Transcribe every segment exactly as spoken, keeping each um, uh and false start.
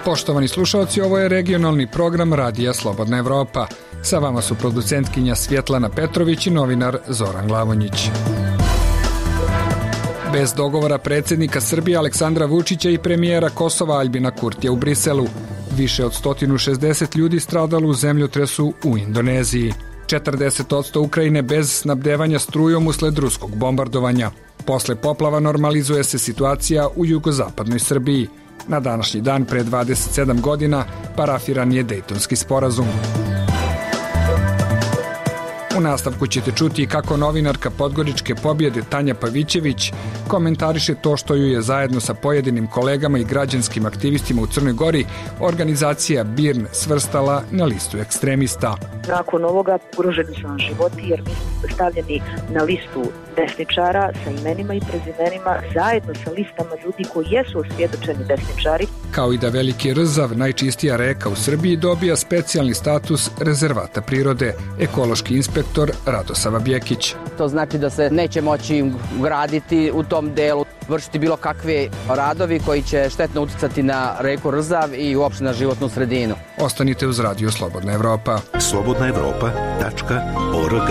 Poštovani slušalci, ovo je regionalni program Radija Slobodna Evropa. Sa vama su producentkinja Svjetlana Petrović i novinar Zoran Glavonjić. Bez dogovora predsjednika Srbije Aleksandra Vučića i premijera Kosova Aljbina Kurtija u Briselu, više od sto šezdeset ljudi stradalo u zemljotresu u Indoneziji. četrdeset posto Ukrajine bez snabdevanja strujom usled ruskog bombardovanja. Posle poplava normalizuje se situacija u jugozapadnoj Srbiji. Na današnji dan pre dvadeset sedam godina parafiran je Dejtonski sporazum. U nastavku ćete čuti kako novinarka Podgoričke pobjede Tanja Pavićević komentariše to što ju je zajedno sa pojedinim kolegama i građanskim aktivistima u Crnoj Gori organizacija BIRN svrstala na listu ekstremista. Nakon ovoga ugroženi su nam životi jer mi smo stavljeni na listu desničara sa imenima i prezimenima zajedno sa listama ljudi koji jesu osvjedočeni desničari. Kao i da Veliki Rzav, najčistija reka u Srbiji, dobija specijalni status rezervata prirode, ekološki inspektor Radosava Bjekić. To znači da se neće moći graditi u tom delu, vršiti bilo kakve radovi koji će štetno uticati na reku Rzav i uopšte na životnu sredinu. Ostanite uz Radio Slobodna Evropa. slobodna evropa tačka org.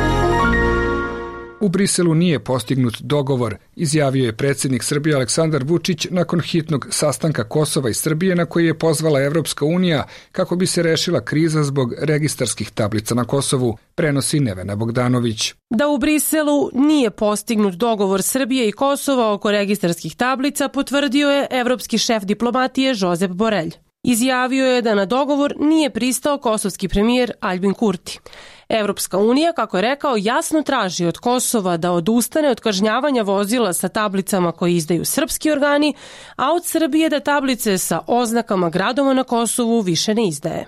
U Briselu nije postignut dogovor, izjavio je predsjednik Srbije Aleksandar Vučić nakon hitnog sastanka Kosova i Srbije na koji je pozvala Evropska unija kako bi se rešila kriza zbog registarskih tablica na Kosovu, prenosi Nevena Bogdanović. Da u Briselu nije postignut dogovor Srbije i Kosova oko registarskih tablica potvrdio je evropski šef diplomatije Josep Borrell. Izjavio je da na dogovor nije pristao kosovski premijer Aljbin Kurti. Evropska unija, kako je rekao, jasno traži od Kosova da odustane od kažnjavanja vozila sa tablicama koje izdaju srpski organi, a od Srbije da tablice sa oznakama gradova na Kosovu više ne izdaje.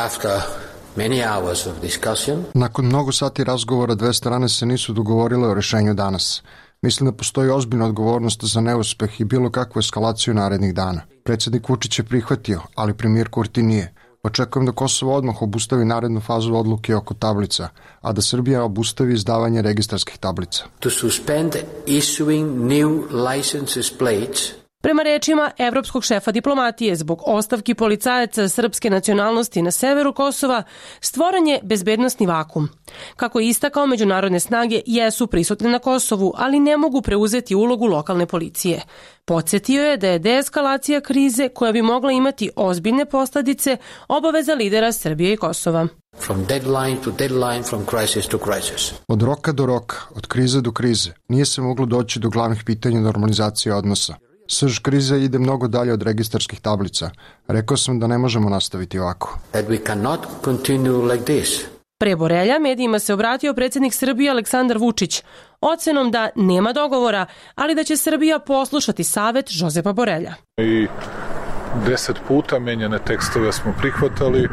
Nakon mnogo sati razgovora dve strane se nisu dogovorile o rešenju danas. Mislim da postoji ozbiljna odgovornost za neuspeh i bilo kakvu eskalaciju narednih dana. Predsjednik Vučić je prihvatio, ali premijer Kurti nije. Očekujem da Kosovo odmah obustavi narednu fazu odluke oko tablica, a da Srbija obustavi izdavanje registarskih tablica. To suspend issuing new licenses plates. Prema rečima evropskog šefa diplomatije, zbog ostavki policajaca srpske nacionalnosti na severu Kosova, stvoren je bezbednosni vakum. Kako je istakao, međunarodne snage jesu prisutne na Kosovu, ali ne mogu preuzeti ulogu lokalne policije. Podsjetio je da je deeskalacija krize, koja bi mogla imati ozbiljne posljedice, obaveza lidera Srbije i Kosova. From deadline to deadline, from crisis to crisis. Od roka do roka, od krize do krize, nije se moglo doći do glavnih pitanja normalizacije odnosa. Srž krize ide mnogo dalje od registarskih tablica. Rekao sam da ne možemo nastaviti ovako. That we cannot continue like this. Pre Borelja medijima se obratio predsjednik Srbije Aleksandar Vučić ocenom da nema dogovora, ali da će Srbija poslušati savjet Josepa Borelja. I deset puta menjane tekstove smo prihvatali,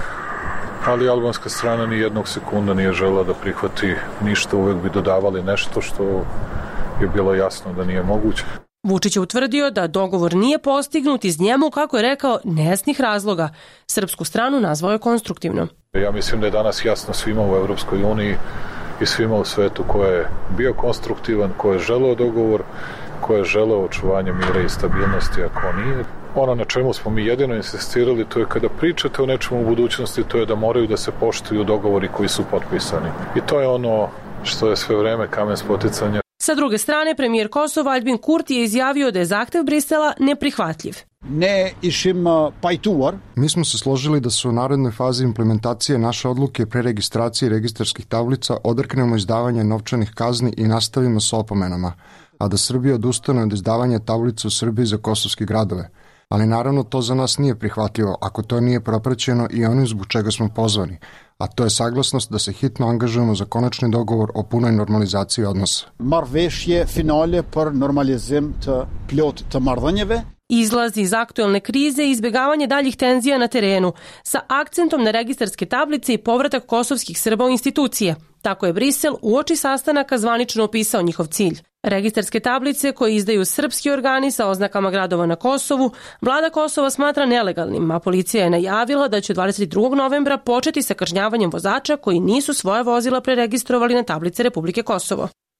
ali albanska strana ni jednog sekunda nije žela da prihvati ništa, uvek bi dodavali nešto što je bilo jasno da nije moguće. Vučić je utvrdio da dogovor nije postignut iz njemu, kako je rekao, nejasnih razloga. Srpsku stranu nazvao je konstruktivno. Ja mislim da je danas jasno svima u Evropskoj uniji i svima u svetu ko je bio konstruktivan, ko je želeo dogovor, ko je želeo očuvanje mira i stabilnosti, a ko nije. Ono na čemu smo mi jedino insistirali, to je kada pričate o nečemu u budućnosti, to je da moraju da se poštuju dogovori koji su potpisani. I to je ono što je sve vreme kamen spoticanja. Sa druge strane, premijer Kosova Aljbin Kurti je izjavio da je zahtev Brisela neprihvatljiv. Ne išim pajtuar. Mi smo se složili da su u narednoj fazi implementacije naše odluke pre registracije registarskih tablica odreknemo izdavanje novčanih kazni i nastavimo sa opomenama, a da Srbija odustane od izdavanja tablica u Srbiji za kosovske gradove. Ali naravno to za nas nije prihvatljivo ako to nije propraćeno i onim zbog čega smo pozvani, a to je saglasnost da se hitno angažujemo za konačni dogovor o punoj normalizaciji odnosa. Marrëveshje finale për normalizim të plot të marrëdhënieve. Izlaz iz aktuelne krize i izbjegavanje daljih tenzija na terenu, sa akcentom na registarske tablice i povratak kosovskih Srba u institucije. Tako je Brisel uoči sastanaka zvanično opisao njihov cilj. Registarske tablice koje izdaju srpski organi sa oznakama gradova na Kosovu, vlada Kosova smatra nelegalnim, a policija je najavila da će dvadeset drugog novembra početi sa kažnjavanjem vozača koji nisu svoje vozila preregistrovali na tablice Republike Kosovo.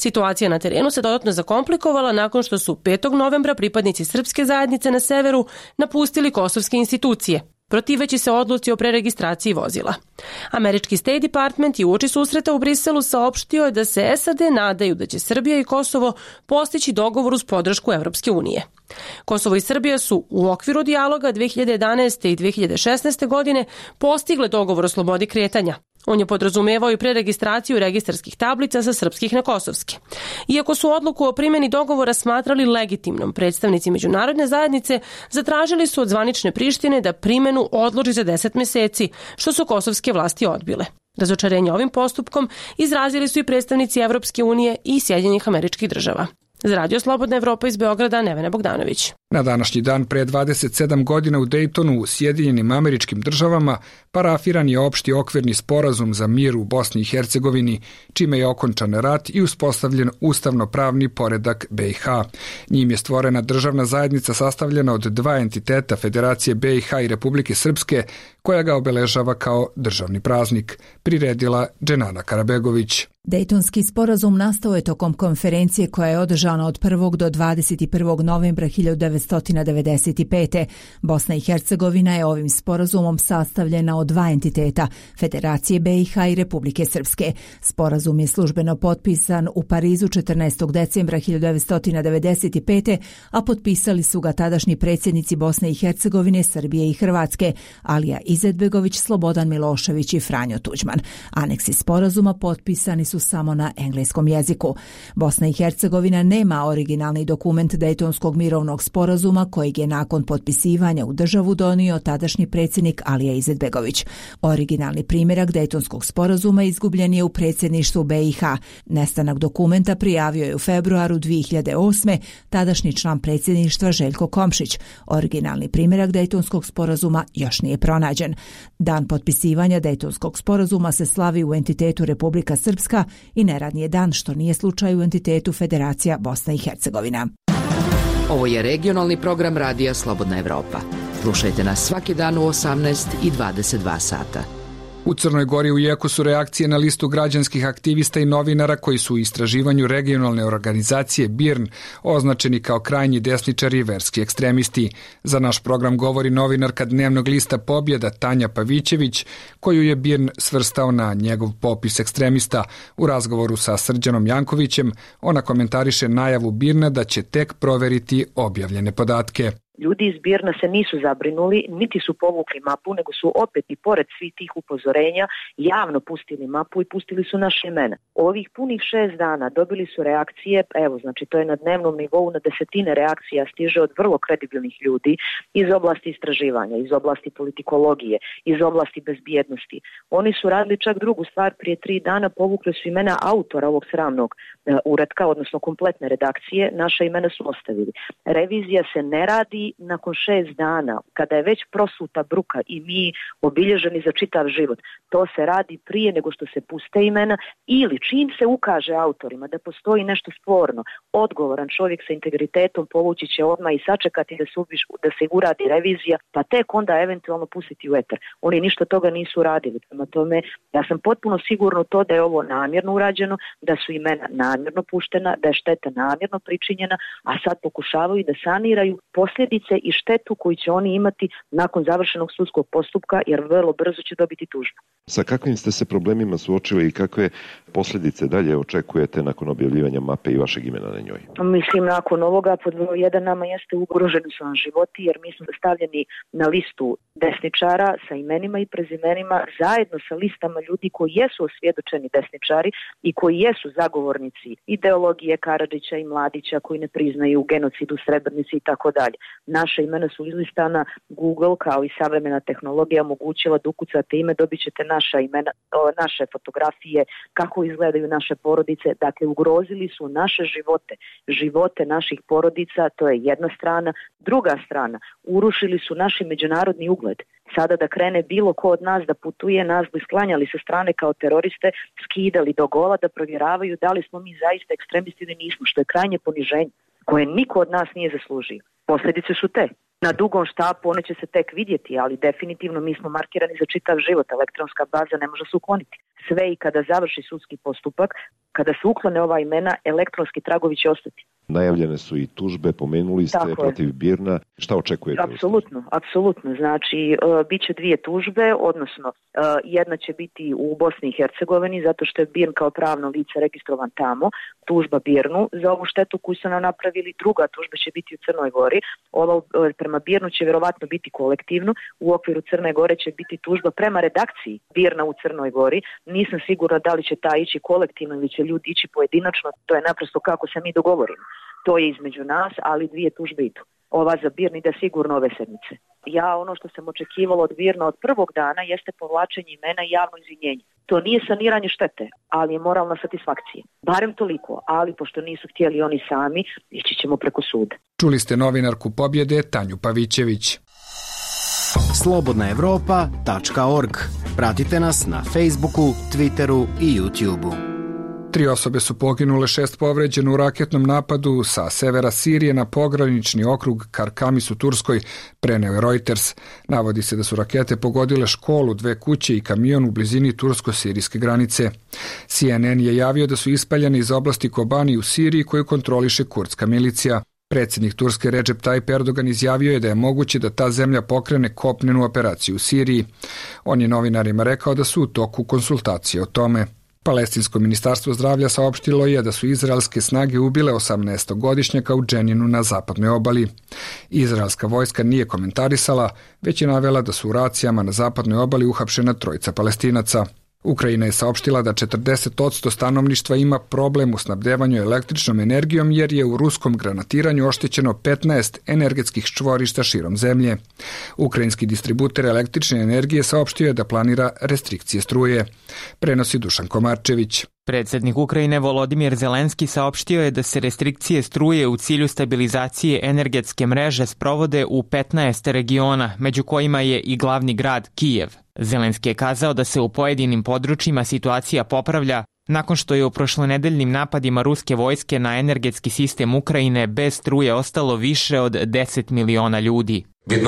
Situacija na terenu se dodatno zakomplikovala nakon što su petog novembra pripadnici srpske zajednice na severu napustili kosovske institucije, protiveći se odluci o preregistraciji vozila. Američki State Department je uoči susreta u Briselu saopštio je da se S A D nadaju da će Srbija i Kosovo postići dogovor uz podršku Evropske unije. Kosovo i Srbija su u okviru dijaloga dve hiljade jedanaeste i dve hiljade šesnaeste. godine postigle dogovor o slobodi kretanja. On je podrazumevao i preregistraciju registarskih tablica sa srpskih na kosovske. Iako su odluku o primjeni dogovora smatrali legitimnom, predstavnici međunarodne zajednice zatražili su od zvanične Prištine da primjenu odloži za deset meseci, što su kosovske vlasti odbile. Razočarenje ovim postupkom izrazili su i predstavnici Evropske unije i Sjedinjenih Američkih Država. Za Radio Slobodna Evropa iz Beograda, Nevena Bogdanović. Na današnji dan pre dvadeset sedam godina u Dejtonu u Sjedinjenim Američkim Državama parafiran je opšti okvirni sporazum za mir u Bosni i Hercegovini, čime je okončan rat i uspostavljen ustavno-pravni poredak B i H. Njim je stvorena državna zajednica sastavljena od dva entiteta Federacije B i H i Republike Srpske, koja ga obeležava kao državni praznik, priredila Dženana Karabegović. Dejtonski sporazum nastao je tokom konferencije koja je održana od prvog do dvadeset prvog novembra hiljadu devetsto devedeset pete. Bosna i Hercegovina je ovim sporazumom sastavljena od dva entiteta, Federacije B i H i Republike Srpske. Sporazum je službeno potpisan u Parizu četrnaestog decembra hiljadu devetsto devedeset pete. a potpisali su ga tadašnji predsjednici Bosne i Hercegovine, Srbije i Hrvatske, Alija Izetbegović, Slobodan Milošević i Franjo Tuđman. Aneksi sporazuma potpisani su samo na engleskom jeziku. Bosna i Hercegovina nema originalni dokument Dejtonskog mirovnog sporazuma kojeg je nakon potpisivanja u državu donio tadašnji predsjednik Alija Izetbegović. Originalni primjerak Dejtonskog sporazuma izgubljen je u predsjedništvu B i H. Nestanak dokumenta prijavio je u februaru dvije hiljade osme. tadašnji član predsjedništva Željko Komšić. Originalni primjerak Dejtonskog sporazuma još nije pronađen. Dan potpisivanja Dejtonskog sporazuma se slavi u entitetu Republika Srpska i neradni je dan, što nije slučaj u entitetu Federacija Bosna i Hercegovina. Ovo je regionalni program Radija Slobodna Evropa. Slušajte nas svaki dan u osamnaest i dvadeset dva sata. U Crnoj Gori u jeku su reakcije na listu građanskih aktivista i novinara koji su u istraživanju regionalne organizacije B I R N označeni kao krajnji desničari i verski ekstremisti. Za naš program govori novinarka dnevnog lista Pobjeda Tanja Pavićević, koju je B I R N svrstao na njegov popis ekstremista. U razgovoru sa Srđanom Jankovićem ona komentariše najavu B I R N-a da će tek proveriti objavljene podatke. Ljudi iz B I R N-a se nisu zabrinuli, niti su povukli mapu, nego su opet i pored svih tih upozorenja javno pustili mapu i pustili su naše imena. Ovih punih šest dana dobili su reakcije, evo, znači to je na dnevnom nivou, na desetine reakcija stiže od vrlo kredibilnih ljudi iz oblasti istraživanja, iz oblasti politikologije, iz oblasti bezbjednosti. Oni su radili čak drugu stvar, prije tri dana povukli su imena autora ovog sramnog uratka, odnosno kompletne redakcije, naša imena su ostavili. Revizija se ne radi nakon šest dana, kada je već prosuta bruka i mi obilježeni za čitav život. To se radi prije nego što se puste imena ili čim se ukaže autorima da postoji nešto sporno, odgovoran čovjek sa integritetom povući će odmah i sačekati da se, ubiš, da se uradi revizija, pa tek onda eventualno pustiti u eter. Oni ništa toga nisu radili. Prema tome, ja sam potpuno sigurno to da je ovo namjerno urađeno, da su imena namjerno puštena, da je šteta namjerno pričinjena, a sad pokušavaju da saniraju posljedice i štetu koju će oni imati nakon završenog sudskog postupka, jer vrlo brzo će dobiti tužbu. Sa kakvim ste se problemima suočili i kakve posljedice dalje očekujete nakon objavljivanja mape i vašeg imena na njoj? Mislim, nakon ovoga pod broj jedan nama jeste ugroženi su nam životi, jer mi smo stavljeni na listu desničara sa imenima i prezimenima zajedno sa listama ljudi koji jesu osvjedočeni desničari i koji jesu zagovornici ideologije Karadžića i Mladića, koji ne priznaju genocid u Srebrenici i tako dalje. Naše imena su izlistana, Google kao i savremena tehnologija omogućila da ukucate ime, dobit ćete naša imena, naše fotografije, kako izgledaju naše porodice. Dakle, ugrozili su naše živote, živote naših porodica, to je jedna strana. Druga strana, urušili su naši međunarodni ugled. Sada da krene bilo ko od nas da putuje, nas bi sklanjali sa strane kao teroriste, skidali do gola da provjeravaju da li smo mi zaista ekstremisti ili nismo, što je krajnje poniženje koje niko od nas nije zaslužio. Posljedice su te. Na dugom štapu one će se tek vidjeti, ali definitivno mi smo markirani za čitav život. Elektronska baza ne može se ukloniti. Sve i kada završi sudski postupak, Kada se uklone ova imena, elektronski tragovi će ostati. Najavljene su i tužbe, pomenuli ste Tako protiv je. Birna. Šta očekujete? Apsolutno, apsolutno. Znači, uh, bit će dvije tužbe, odnosno uh, jedna će biti u Bosni i Hercegovini, zato što je Birn kao pravno lice registrovan tamo, tužba Birnu za ovu štetu koju su nam napravili, druga tužba će biti u Crnoj Gori. Ova uh, prema Birnu će vjerovatno biti kolektivno, u okviru Crne Gore će biti tužba prema redakciji Birna u Crnoj Gori. Nisam sigurna da li će ta ići kolektivno ili će ljudi ići pojedinačno, to je naprosto kako se mi dogovorimo. To je između nas, ali dvije tužbe idu. Ova za Birn ide sigurno ove sedmice. Ja ono što sam očekivala od Birna od prvog dana jeste povlačenje imena i javno izvinjenje. To nije saniranje štete, ali je moralna satisfakcija. Barem toliko, ali pošto nisu htjeli oni sami, ići ćemo preko suda. Čuli ste novinarku Pobjede Tanju Pavićević. slobodna evropa tačka org. Pratite nas na Facebooku, Twitteru i YouTubeu. Tri osobe su poginule, šest povređeno u raketnom napadu sa severa Sirije na pogranični okrug Karkamis u Turskoj, preneo je Reuters. Navodi se da su rakete pogodile školu, dve kuće i kamion u blizini tursko-sirijske granice. C N N je javio da su ispaljene iz oblasti Kobani u Siriji koju kontroliše kurdska milicija. Predsjednik Turske Recep Tayyip Erdogan izjavio je da je moguće da ta zemlja pokrene kopnenu operaciju u Siriji. On je novinarima rekao da su u toku konsultacije o tome. Palestinsko ministarstvo zdravlja saopštilo je da su izraelske snage ubile osamnaestogodišnjaka u Dženinu na zapadnoj obali. Izraelska vojska nije komentarisala, već je navela da su u racijama na zapadnoj obali uhapšena trojica Palestinaca. Ukrajina je saopštila da četrdeset posto stanovništva ima problem u snabdevanju električnom energijom jer je u ruskom granatiranju oštećeno petnaest energetskih čvorišta širom zemlje. Ukrajinski distributer električne energije saopštio je da planira restrikcije struje. Prenosi Dušan Komarčević. Predsjednik Ukrajine Volodimir Zelenski saopštio je da se restrikcije struje u cilju stabilizacije energetske mreže sprovode u petnaest regiona, među kojima je i glavni grad Kijev. Zelenski je kazao da se u pojedinim područjima situacija popravlja nakon što je u prošlonedeljnim napadima ruske vojske na energetski sistem Ukrajine bez struje ostalo više od deset miliona ljudi.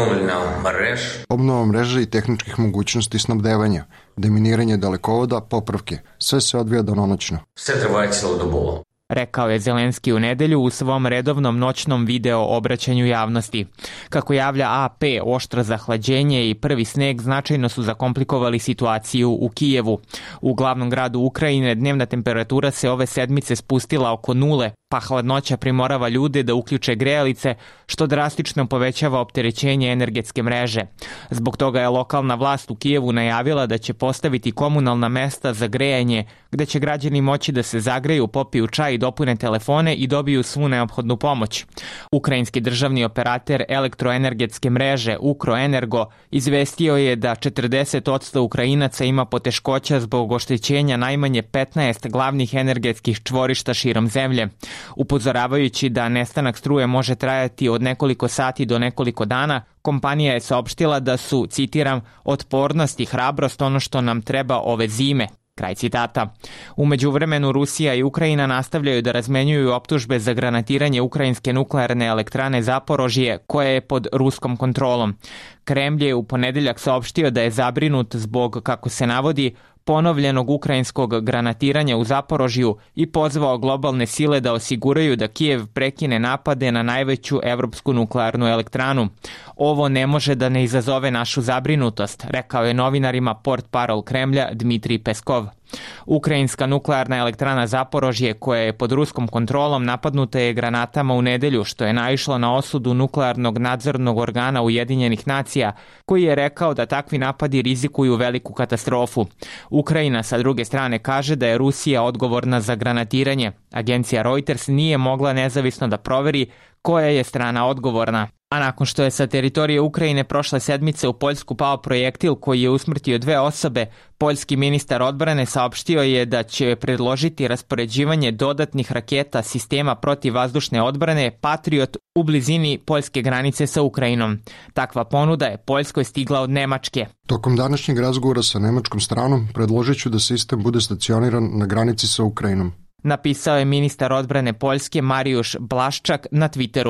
Obnova mreže i tehničkih mogućnosti snabdevanja, deminiranje dalekovoda, popravke, sve se odvija danonoćno. Sve trvaje celodobovo, rekao je Zelenski u nedelju u svom redovnom noćnom video obraćanju javnosti. Kako javlja A P, oštro zahlađenje i prvi sneg značajno su zakomplikovali situaciju u Kijevu. U glavnom gradu Ukrajine dnevna temperatura se ove sedmice spustila oko nule, pa hladnoća primorava ljude da uključe grejalice, što drastično povećava opterećenje energetske mreže. Zbog toga je lokalna vlast u Kijevu najavila da će postaviti komunalna mesta za grejanje, gde će građani moći da se zagreju, popiju čaj i dopune telefone i dobiju svu neophodnu pomoć. Ukrajinski državni operater elektroenergetske mreže Ukroenergo izvestio je da četrdeset posto Ukrajinaca ima poteškoća zbog oštećenja najmanje petnaest glavnih energetskih čvorišta širom zemlje. Upozoravajući da nestanak struje može trajati od nekoliko sati do nekoliko dana, kompanija je saopštila da su, citiram, otpornost i hrabrost ono što nam treba ove zime. Kraj citata. U međuvremenu Rusija i Ukrajina nastavljaju da razmenjuju optužbe za granatiranje ukrajinske nuklearne elektrane Zaporožje, koja je pod ruskom kontrolom. Kremlj je u ponedeljak saopštio da je zabrinut zbog, kako se navodi, ponovljenog ukrajinskog granatiranja u Zaporožju i pozvao globalne sile da osiguraju da Kijev prekine napade na najveću evropsku nuklearnu elektranu. Ovo ne može da ne izazove našu zabrinutost, rekao je novinarima portparol Kremlja Dmitrij Peskov. Ukrajinska nuklearna elektrana Zaporožje, koja je pod ruskom kontrolom, napadnuta je granatama u nedelju, što je naišlo na osudu nuklearnog nadzornog organa Ujedinjenih nacija, koji je rekao da takvi napadi rizikuju veliku katastrofu. Ukrajina sa druge strane kaže da je Rusija odgovorna za granatiranje. Agencija Reuters nije mogla nezavisno da proveri koja je strana odgovorna. A nakon što je sa teritorije Ukrajine prošle sedmice u Poljsku pao projektil koji je usmrtio dve osobe, poljski ministar odbrane saopštio je da će predložiti raspoređivanje dodatnih raketa sistema protivvazdušne odbrane Patriot u blizini poljske granice sa Ukrajinom. Takva ponuda je Poljskoj stigla od Nemačke. Tokom današnjeg razgovora sa nemačkom stranom predložit ću da sistem bude stacioniran na granici sa Ukrajinom, napisao je ministar odbrane Poljske Marijuš Blaščak na Twitteru.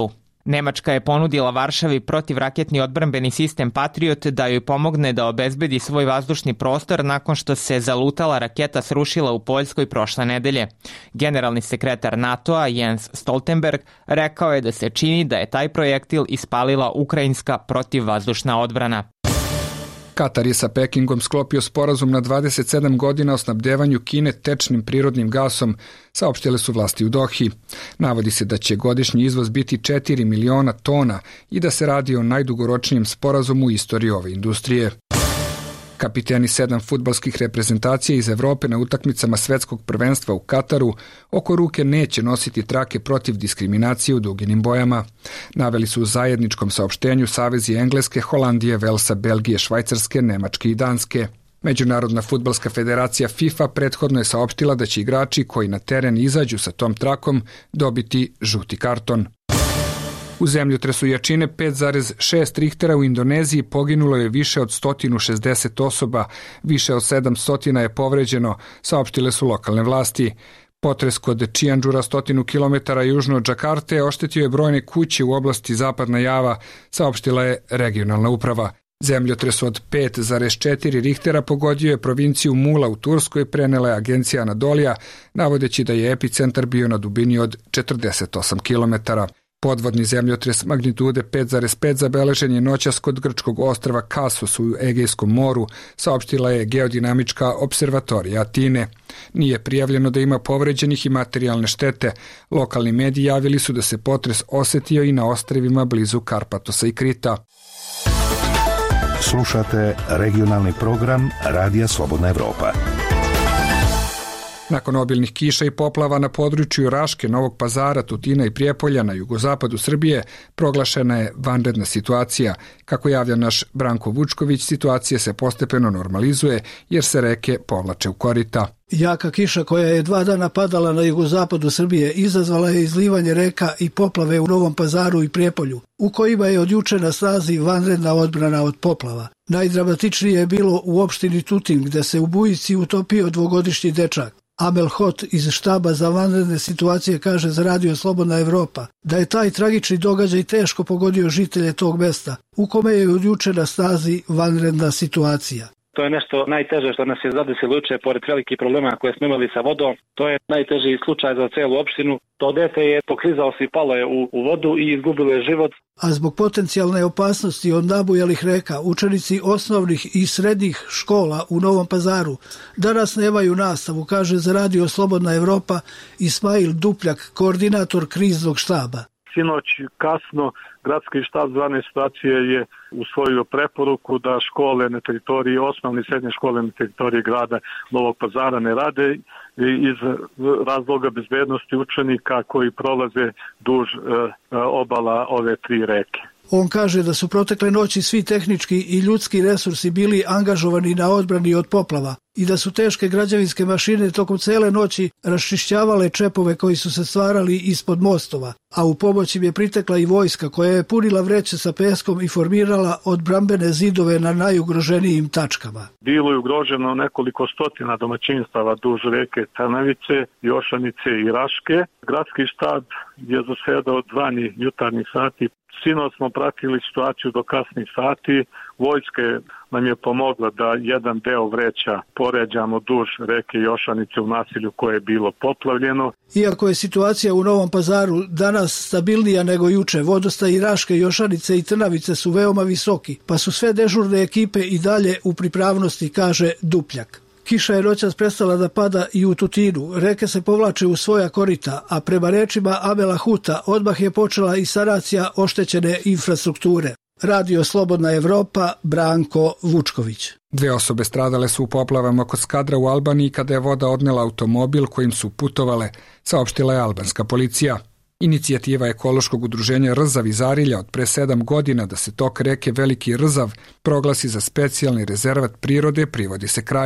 Nemačka je ponudila Varšavi protivraketni odbrambeni sistem Patriot da joj pomogne da obezbedi svoj vazdušni prostor nakon što se zalutala raketa srušila u Poljskoj prošle nedelje. Generalni sekretar NATO-a Jens Stoltenberg rekao je da se čini da je taj projektil ispalila ukrajinska protivvazdušna odbrana. Katar je sa Pekingom sklopio sporazum na dvadeset sedam godina o snabdevanju Kine tečnim prirodnim gasom, saopštile su vlasti u Dohi. Navodi se da će godišnji izvoz biti četiri miliona tona i da se radi o najdugoročnijem sporazumu u istoriji ove industrije. Kapiteni sedam fudbalskih reprezentacija iz Evrope na utakmicama svetskog prvenstva u Kataru oko ruke neće nositi trake protiv diskriminacije u duginim bojama. Naveli su u zajedničkom saopštenju savezi Engleske, Holandije, Velsa, Belgije, Švajcarske, Nemačke i Danske. Međunarodna fudbalska federacija FIFA prethodno je saopštila da će igrači koji na teren izađu sa tom trakom dobiti žuti karton. U zemljotresu jačine pet zarez šest Richtera u Indoneziji poginulo je više od sto šezdeset osoba, više od sedamsto je povređeno, saopštile su lokalne vlasti. Potres kod Cianjura, stotinu kilometara južno od Džakarte, oštetio je brojne kuće u oblasti Zapadna Java, saopštila je regionalna uprava. Zemljotres od pet zarez četiri Richtera pogodio je provinciju Mula u Turskoj, prenela je agencija Anadolija, navodeći da je epicentar bio na dubini od četrdeset osam kilometara. Podvodni zemljotres magnitude pet zarez pet zabeležen je noćas kod grčkog ostrva Kasos u Egejskom moru, saopštila je geodinamička observatorija Atine. Nije prijavljeno da ima povređenih i materijalne štete. Lokalni mediji javili su da se potres osetio i na ostrvima blizu Karpatosa i Krita. Slušate regionalni program Radija Slobodna Evropa. Nakon obilnih kiša i poplava na području Raške, Novog Pazara, Tutina i Prijepolja na jugozapadu Srbije proglašena je vanredna situacija. Kako javlja naš Branko Vučković, situacija se postepeno normalizuje jer se reke povlače u korita. Jaka kiša koja je dva dana padala na jugozapadu Srbije izazvala je izlivanje reka i poplave u Novom Pazaru i Prijepolju, u kojima je od juče na snazi vanredna odbrana od poplava. Najdramatičnije je bilo u opštini Tutin, gde se u bujici utopio dvogodišnji dečak. Amel Hot iz štaba za vanredne situacije kaže za Radio Slobodna Evropa da je taj tragični događaj teško pogodio žitelje tog mesta, u kome je od juče na snazi vanredna situacija. To je nešto najteže što nas je zadesilo juče, pored velikih problema koje smo imali sa vodom. To je najteži slučaj za celu opštinu. To dete je poklizao se i palo je u, u vodu i izgubilo je život. A zbog potencijalne opasnosti od nabujalih reka, učenici osnovnih i srednjih škola u Novom Pazaru danas nemaju nastavu, kaže za Radio Slobodna Evropa Ismail Dupljak, koordinator kriznog štaba. Sinoć kasno Gradski štab za vanredne situacije je usvojio preporuku da škole na teritoriji, osnovne i srednje škole na teritoriji grada Novog Pazara ne rade iz razloga bezbednosti učenika koji prolaze duž obala ove tri reke. On kaže da su protekle noći svi tehnički i ljudski resursi bili angažovani na odbrani od poplava i da su teške građevinske mašine tokom cele noći raščišćavale čepove koji su se stvarali ispod mostova, a u pomoć im je pritekla i vojska koja je punila vreće sa peskom i formirala odbrambene zidove na najugroženijim tačkama. Bilo je ugroženo nekoliko stotina domaćinstava duž reke Trnavice, Jošanice i Raške. Gradski štab je zasedao dvani jutarnjih sati. Sinoć smo pratili situaciju do kasnih sati. Vojska nam je pomogla da jedan deo vreća poređamo duž reke Jošanice u nasilju koje je bilo poplavljeno. Iako je situacija u Novom Pazaru danas stabilnija nego juče, vodostaj Raške, Jošanice i Trnavice su veoma visoki, pa su sve dežurne ekipe i dalje u pripravnosti, kaže Dupljak. Kiša je noćas prestala da pada i u Tutinu, reke se povlače u svoja korita, a prema rečima Amela Huta odmah je počela i sanacija oštećene infrastrukture. Radio Slobodna Evropa, Branko Vučković. Dve osobe stradale su u poplavama kod Skadra u Albaniji kada je voda odnela automobil kojim su putovale, saopštila je albanska policija. Inicijativa ekološkog udruženja Rzav iz Arilja od pre sedam godina da se tok reke Veliki Rzav proglasi za specijalni rezervat prirode privodi se kraju.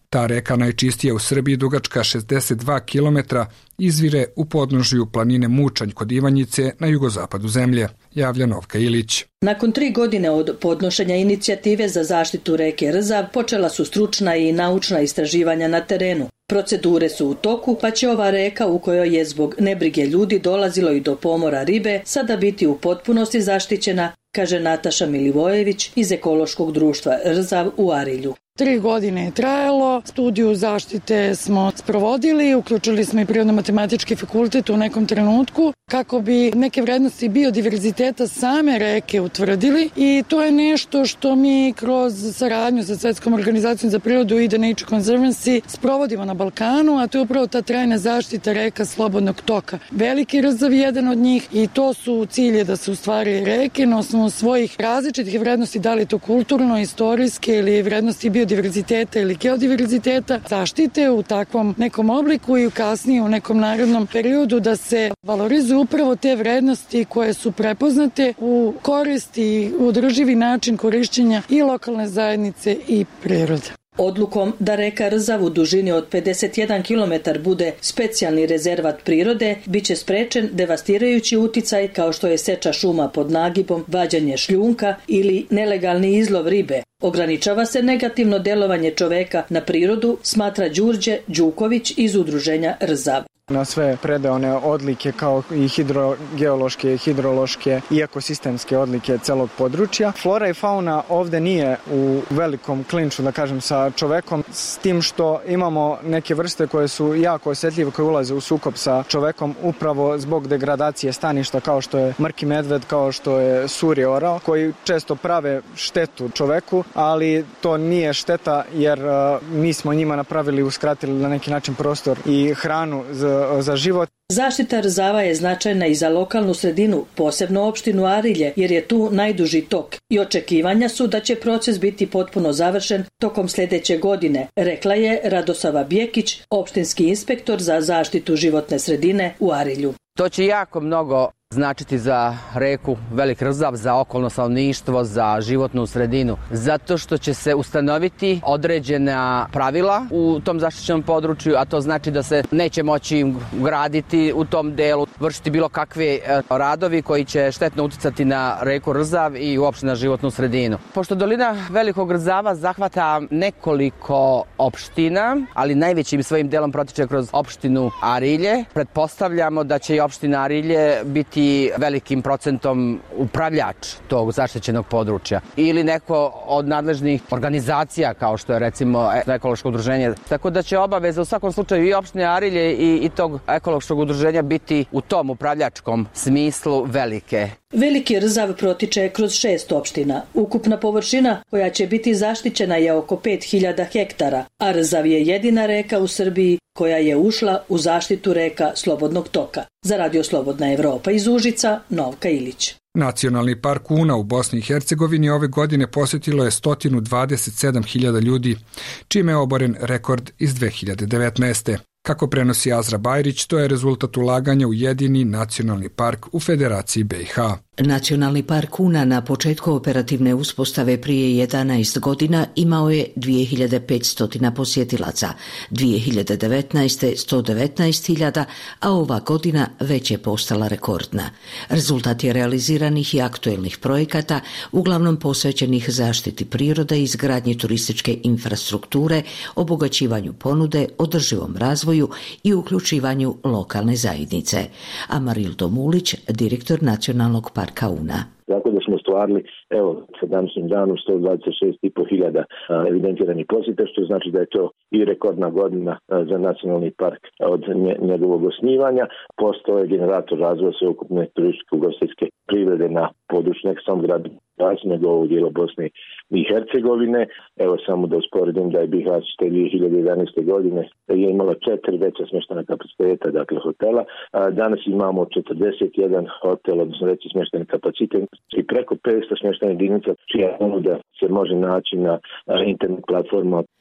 Ta reka, najčistija u Srbiji, dugačka šezdeset dva kilometra, izvire u podnožju planine Mučanj kod Ivanjice na jugozapadu zemlje, javlja Novka Ilić. Nakon tri godine od podnošenja inicijative za zaštitu reke Rzav počela su stručna i naučna istraživanja na terenu. Procedure su u toku, pa će ova reka, u kojoj je zbog nebrige ljudi dolazilo i do pomora ribe, sada biti u potpunosti zaštićena, kaže Nataša Milivojević iz Ekološkog društva Rzav u Arilju. Tri godine je trajalo, studiju zaštite smo sprovodili, uključili smo i Prirodno-matematički fakultet u nekom trenutku kako bi neke vrednosti biodiverziteta same reke utvrdili i to je nešto što mi kroz saradnju sa Svetskom organizacijom za prirodu i The Nature Conservancy sprovodimo na Balkanu, a to je upravo ta trajna zaštita reka slobodnog toka. Veliki Rzav je jedan od njih i to su cilje da se u stvari reke na osnovu svojih različitih vrednosti, da li to kulturno, istorijske ili vrednosti biodiverziteta ili geodiverziteta, zaštite u takvom nekom obliku i kasnije u nekom narednom periodu da se valorizuju upravo te vrednosti koje su prepoznate u korist i održivi način korišćenja i lokalne zajednice i prirode. Odlukom da reka Rzav u dužini od pedeset jedan kilometar bude specijalni rezervat prirode, biće sprečen devastirajući uticaj kao što je seča šuma pod nagibom, vađanje šljunka ili nelegalni izlov ribe. Ograničava se negativno delovanje čoveka na prirodu, smatra Đurđe Đuković iz udruženja Rzav. Na sve predeone odlike kao i hidrogeološke, hidrološke i ekosistemske odlike celog područja. Flora i fauna ovde nije u velikom klinču, da kažem, sa čovekom, s tim što imamo neke vrste koje su jako osjetljive, koje ulaze u sukob sa čovekom upravo zbog degradacije staništa, kao što je mrki medved, kao što je suri orao, koji često prave štetu čoveku, ali to nije šteta jer mi smo njima napravili, uskratili na neki način prostor i hranu za za život. Zaštita Rzava je značajna i za lokalnu sredinu, posebno opštinu Arilje, jer je tu najduži tok. I očekivanja su da će proces biti potpuno završen tokom sljedeće godine, rekla je Radosava Bjekić, opštinski inspektor za zaštitu životne sredine u Arilju. To će jako mnogo značiti za reku Velik Rzav, za okolno stanovništvo, za životnu sredinu, zato što će se ustanoviti određena pravila u tom zaštićenom području, a to znači da se neće moći graditi u tom delu, vršiti bilo kakve radovi koji će štetno uticati na reku Rzav i uopšte na životnu sredinu. Pošto dolina Velikog Rzava zahvata nekoliko opština, ali najvećim svojim delom protiče kroz opštinu Arilje, pretpostavljamo da će i opština Arilje biti velikim procentom upravljač tog zaštićenog područja ili neko od nadležnih organizacija kao što je recimo ekološko udruženje. Tako da će obaveza u svakom slučaju i opštine Arilje i, i tog ekološkog udruženja biti u tom upravljačkom smislu velike. Veliki Rzav protiče kroz šest opština. Ukupna površina koja će biti zaštićena je oko pet hiljada hektara, a Rzav je jedina reka u Srbiji koja je ušla u zaštitu reka slobodnog toka. Za Radio Slobodna Evropa iz Užica, Novka Ilić. Nacionalni park Una u Bosni i Hercegovini ove godine posjetilo je sto dvadeset sedam hiljada ljudi, čime je oboren rekord iz dve hiljade devetnaeste. Kako prenosi Azra Bajrić, to je rezultat ulaganja u jedini nacionalni park u Federaciji B i H. Nacionalni park Una na početku operativne uspostave prije jedanaest godina imao je dve hiljade petsto posjetilaca, dve hiljade devetnaeste. sto devetnaest hiljada, a ova godina već je postala rekordna. Rezultat je realiziranih i aktuelnih projekata, uglavnom posvećenih zaštiti prirode i izgradnji turističke infrastrukture, obogaćivanju ponude, održivom razvoju i uključivanju lokalne zajednice. Amarildo Mulić, direktor Nacionalnog parka Una. Tako da smo stvarili, evo, sa današnjim danom sto dvadeset šest i po hiljada evidentiranih posjeta, što znači da je to i rekordna godina za nacionalni park od njegovog osnivanja. Postao je generator razvoja sveukupne turističko-ugostiteljske privrede na području nek sam grad Bihać, nego ovo dijelo Bosne i Hercegovine. Evo samo da usporedim da je Bihać te dve hiljade jedanaeste. godine je imala četiri veća smještena kapaciteta, dakle hotela. Danas imamo četrdeset jedan hotel, odnosno veći smješteni kapacitet i preko petsto smještenih jedinica čija ponuda se može naći na internet platforma.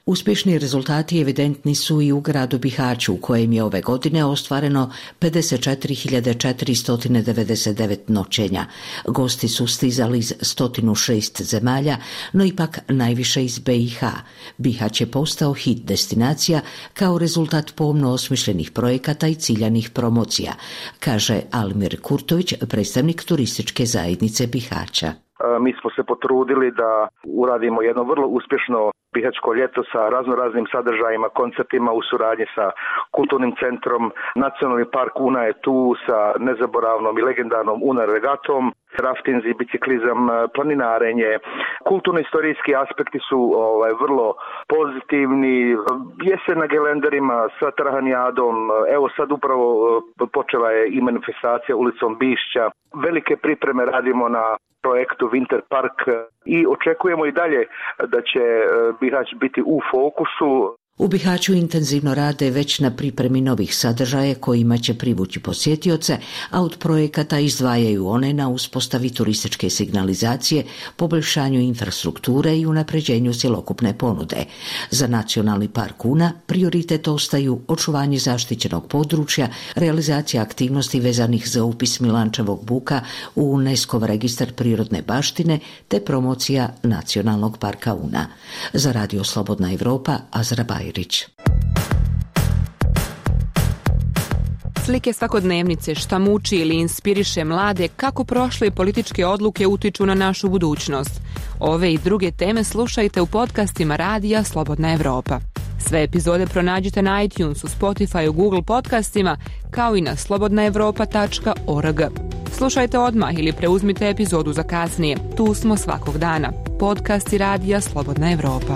Uspješni rezultati evidentni su i u gradu Bihaću, u kojem je ove godine ostvareno pedeset četiri hiljade četiristo devedeset devet noćenja. Gosti su stizali iz sto šest zemalja, no ipak najviše iz B i H. Bihać je postao hit destinacija kao rezultat pomno osmišljenih projekata i ciljanih promocija, kaže Almir Kurtović, predstavnik turističke zajednice Bihaća. Mi smo se potrudili da uradimo jedno vrlo uspješno bihaćko ljeto sa raznoraznim sadržajima, koncertima u suradnji sa kulturnim centrom. Nacionalni park Una je tu sa nezaboravnom i legendarnom Una regatom, raftinzi, biciklizam, planinarenje. Kulturno-istorijski aspekti su ovaj, vrlo pozitivni. Jesen na gelenderima sa Trahanjadom, evo sad upravo počela je i manifestacija ulicom Bišća. Velike pripreme radimo na projektu Winter Park i očekujemo i dalje da će Bihać biti u fokusu. U Bihaću intenzivno rade već na pripremi novih sadržaja kojima će privući posjetioce, a od projekata izdvajaju one na uspostavi turističke signalizacije, poboljšanju infrastrukture i unapređenju cjelokupne ponude. Za Nacionalni park Una prioritet ostaju očuvanje zaštićenog područja, realizacija aktivnosti vezanih za upis Milančevog buka u UNESCO registar prirodne baštine te promocija Nacionalnog parka Una. Za Radio Slobodna Evropa, Azra Bajrić. Slike svakodnevnice, šta muči ili inspiriše mlade, kako prošle političke odluke utiču na našu budućnost. Ove i druge teme slušajte u podcastima Radija Slobodna Evropa. Sve epizode pronađite na iTunesu, Spotifyu, Google podcastima, kao i na slobodna evropa tačka org. Slušajte odmah ili preuzmite epizodu za kasnije. Tu smo svakog dana. Podcasti Radija Slobodna Evropa.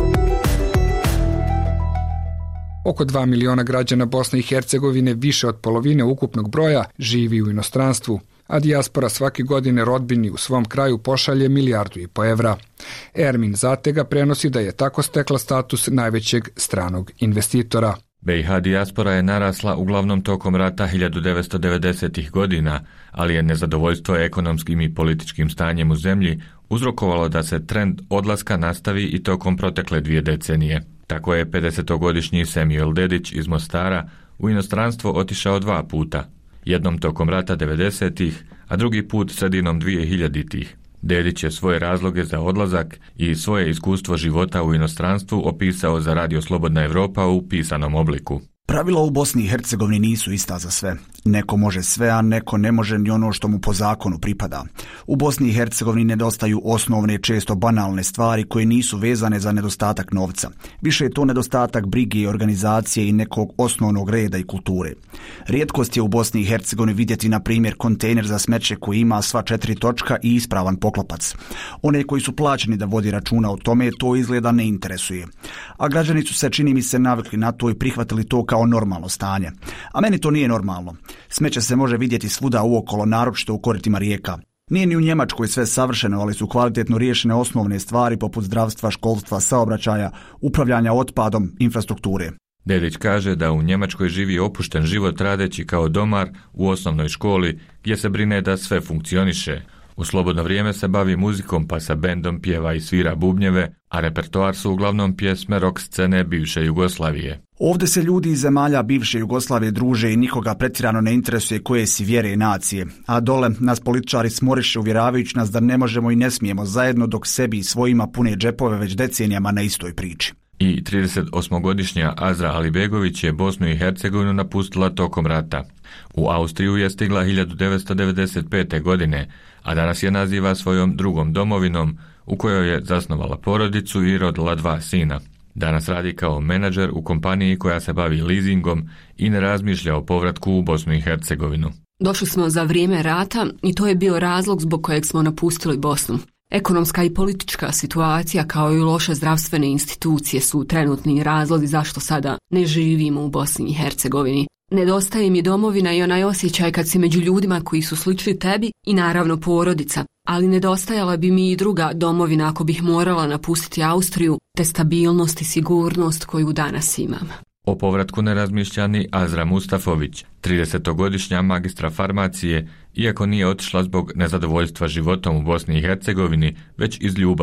Oko dva miliona građana Bosne i Hercegovine, više od polovine ukupnog broja, živi u inostranstvu, a dijaspora svake godine rodbini u svom kraju pošalje milijardu i po evra. Ermin Zatega prenosi da je tako stekla status najvećeg stranog investitora. B i H dijaspora je narasla uglavnom tokom rata hiljadu devetsto devedesetih godina, ali je nezadovoljstvo ekonomskim i političkim stanjem u zemlji uzrokovalo da se trend odlaska nastavi i tokom protekle dvije decenije. Tako je pedesetogodišnji Samuel Dedić iz Mostara u inostranstvo otišao dva puta, jednom tokom rata devedesetih, a drugi put sredinom dvije hiljaditih. Dedić je svoje razloge za odlazak i svoje iskustvo života u inostranstvu opisao za Radio Slobodna Evropa u pisanom obliku. Pravila u Bosni i Hercegovini nisu ista za sve. Neko može sve, a neko ne može ni ono što mu po zakonu pripada. U Bosni i Hercegovini nedostaju osnovne, često banalne stvari koje nisu vezane za nedostatak novca. Više je to nedostatak brige i organizacije i nekog osnovnog reda i kulture. Rijetkost je u Bosni i Hercegovini vidjeti, na primjer, kontejner za smeće koji ima sva četiri točka i ispravan poklopac. One koji su plaćeni da vodi računa o tome, to izgleda ne interesuje. A građani su se, čini mi se, navikli na to i prihvatili to kao normalno stanje. A meni to nije normalno. Smeće se može vidjeti svuda uokolo, naročito u koritima rijeka. Nije ni u Njemačkoj sve savršeno, ali su kvalitetno riješene osnovne stvari poput zdravstva, školstva, saobraćaja, upravljanja otpadom, infrastrukture. Dedić kaže da u Njemačkoj živi opušten život radeći kao domar u osnovnoj školi gdje se brine da sve funkcioniše. U slobodno vrijeme se bavi muzikom pa sa bendom pjeva i svira bubnjeve, a repertoar su uglavnom pjesme rock scene bivše Jugoslavije. Ovdje se ljudi iz zemalja bivše Jugoslavije druže i nikoga pretjerano ne interesuje koje si vjere i nacije. A dole nas političari smoriše uvjeravajući nas da ne možemo i ne smijemo zajedno dok sebi i svojima pune džepove već decenijama na istoj priči. I tridesetosmogodišnja Azra Alibegović je Bosnu i Hercegovinu napustila tokom rata. U Austriju je stigla hiljadu devetsto devedeset pete. godine, a danas je naziva svojom drugom domovinom u kojoj je zasnovala porodicu i rodila dva sina. Danas radi kao menadžer u kompaniji koja se bavi leasingom i ne razmišlja o povratku u Bosnu i Hercegovinu. Došli smo za vrijeme rata i to je bio razlog zbog kojeg smo napustili Bosnu. Ekonomska i politička situacija kao i loše zdravstvene institucije su trenutni razlozi zašto sada ne živimo u Bosni i Hercegovini. Nedostaje mi domovina i onaj osjećaj kad si među ljudima koji su slični tebi i naravno porodica, ali nedostajala bi mi i druga domovina ako bih morala napustiti Austriju, te stabilnost i sigurnost koju danas imam. O povratku ne razmišlja ni Azra Mustafović, tridesetogodišnja magistra farmacije, iako nije otišla zbog nezadovoljstva životom u Bosni i Hercegovini, već iz ljubavi.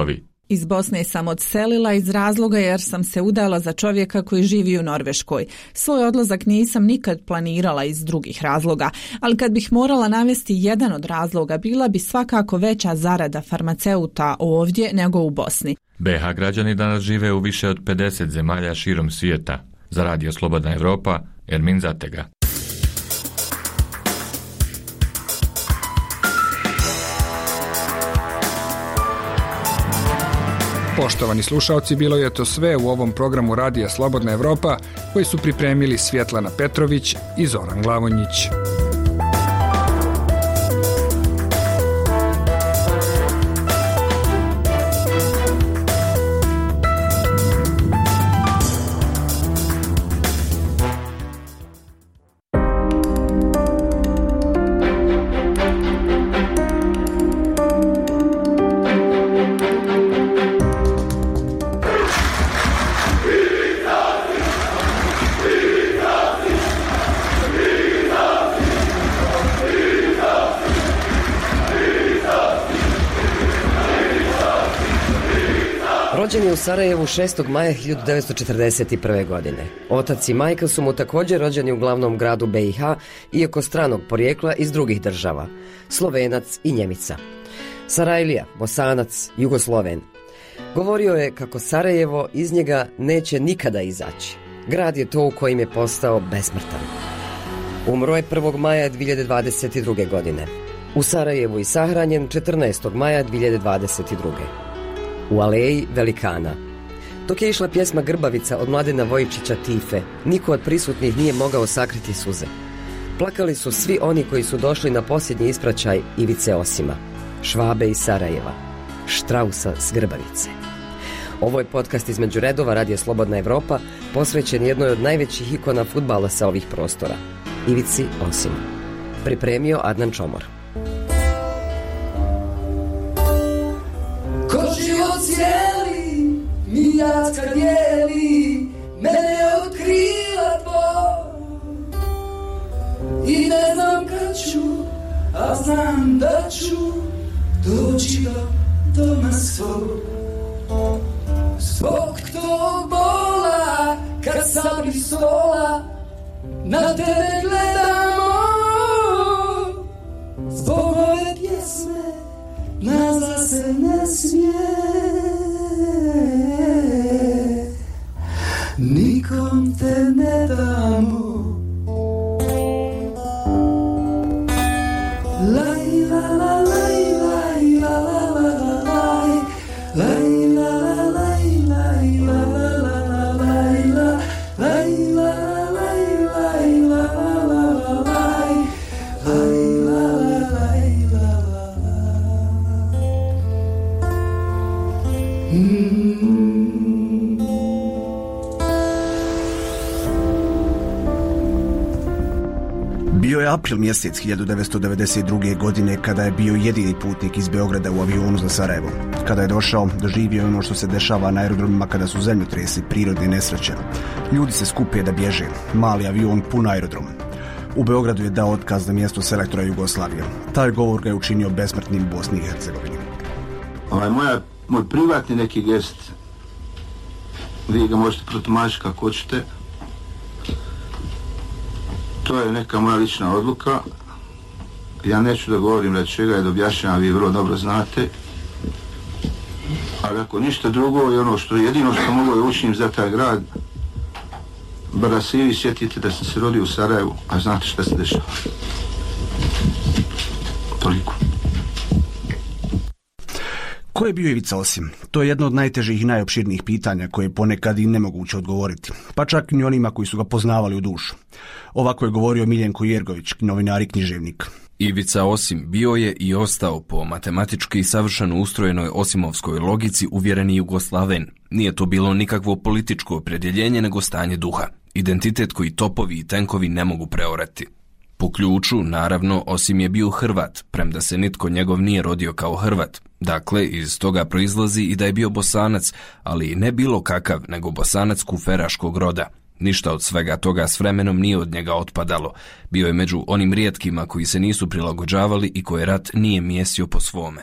Iz Bosne sam odselila iz razloga jer sam se udala za čovjeka koji živi u Norveškoj. Svoj odlazak nisam nikad planirala iz drugih razloga, ali kad bih morala navesti jedan od razloga, bila bi svakako veća zarada farmaceuta ovdje nego u Bosni. be ha građani danas žive u više od pedeset zemalja širom svijeta. Za Radio Slobodna Evropa, Ermin Zatega. Poštovani slušaoci, bilo je to sve u ovom programu Radija Slobodna Evropa koji su pripremili Svjetlana Petrović i Zoran Glavonjić. Rođen je u Sarajevu šestog maja hiljadu devetsto četrdeset prve. godine. Otac i majka su mu također rođeni u glavnom gradu be i ha, iako stranog porijekla iz drugih država, Slovenac i Njemica. Sarajlija, Bosanac, Jugosloven. Govorio je kako Sarajevo iz njega neće nikada izaći. Grad je to u kojim je postao besmrtan. Umro je prvog maja dvije hiljade dvadeset druge. godine. U Sarajevu je sahranjen četrnaestog maja dvije hiljade dvadeset druge. u aleji velikana. Dok je išla pjesma Grbavica od Mladena Vojičića Tife, niko od prisutnih nije mogao sakriti suze. Plakali su svi oni koji su došli na posljednji ispraćaj Ivice Osima, Švabe iz Sarajeva, Štrausa s Grbavice. Ovo je podcast između redova Radija Slobodna Evropa, posvećen jednoj od najvećih ikona fudbala sa ovih prostora, Ivici Osimu. Pripremio Adnan Čomor. Ko život cijeli, miljac kad dijeli, mene od krila tvoj. I ne znam kad ću, a znam da ću doći do doma svog. Zbog tog bola, kad sabri sola, na tebe gledamo. Zbog ove pjesme, nazva se ne smije. Nikom te ne damo. Laj, la, la, laj, laj, la, la, la, la, laj. Laj, la, la, laj, laj, la, la, la, la, laj, la. Laj, la, laj, laj, la, la, la, la, laj. Laj, la, la, laj, la, la, la. Mm. Bio je april mjesec hiljadu devetsto devedeset druge. godine kada je bio jedini putnik iz Beograda u avionu za Sarajevo. Kada je došao, doživio je ono što se dešava na aerodromima kada su zemljotresi, prirodne nesreće. Ljudi se skupe da bježe, mali avion pun aerodrom. U Beogradu je dao otkaz na mjesto selektora Jugoslavije. Taj govor ga je učinio besmrtnim u Bosni i Hercegovini. Ovaj, moja, moj privatni neki gest, vi ga možete protumačiti kako hoćete. To je neka moja lična odluka. Ja neću da govorim radi čega je da objašnjam, vi vrlo dobro znate. Ali ako ništa drugo, je ono što jedino što mogu da učinim za taj grad, bar da se i vi sjetite da sam se rodio u Sarajevu, a znate šta se dešava. Toliko. Ko je bio Ivica Osim? To je jedno od najtežih i najopširnijih pitanja koje je ponekad i nemoguće odgovoriti, pa čak i onima koji su ga poznavali u dušu. Ovako je govorio Miljenko Jergović, novinar i književnik. Ivica Osim bio je i ostao po matematički i savršeno ustrojenoj osimovskoj logici uvjereni Jugoslaven. Nije to bilo nikakvo političko opredjeljenje nego stanje duha, identitet koji topovi i tenkovi ne mogu preorati. Po ključu, naravno, Osim je bio Hrvat, premda se nitko njegov nije rodio kao Hrvat. Dakle, iz toga proizlazi i da je bio Bosanac, ali ne bilo kakav, nego Bosanac kuferaškog roda. Ništa od svega toga s vremenom nije od njega otpadalo. Bio je među onim rijetkima koji se nisu prilagođavali i koje rat nije mjesio po svome.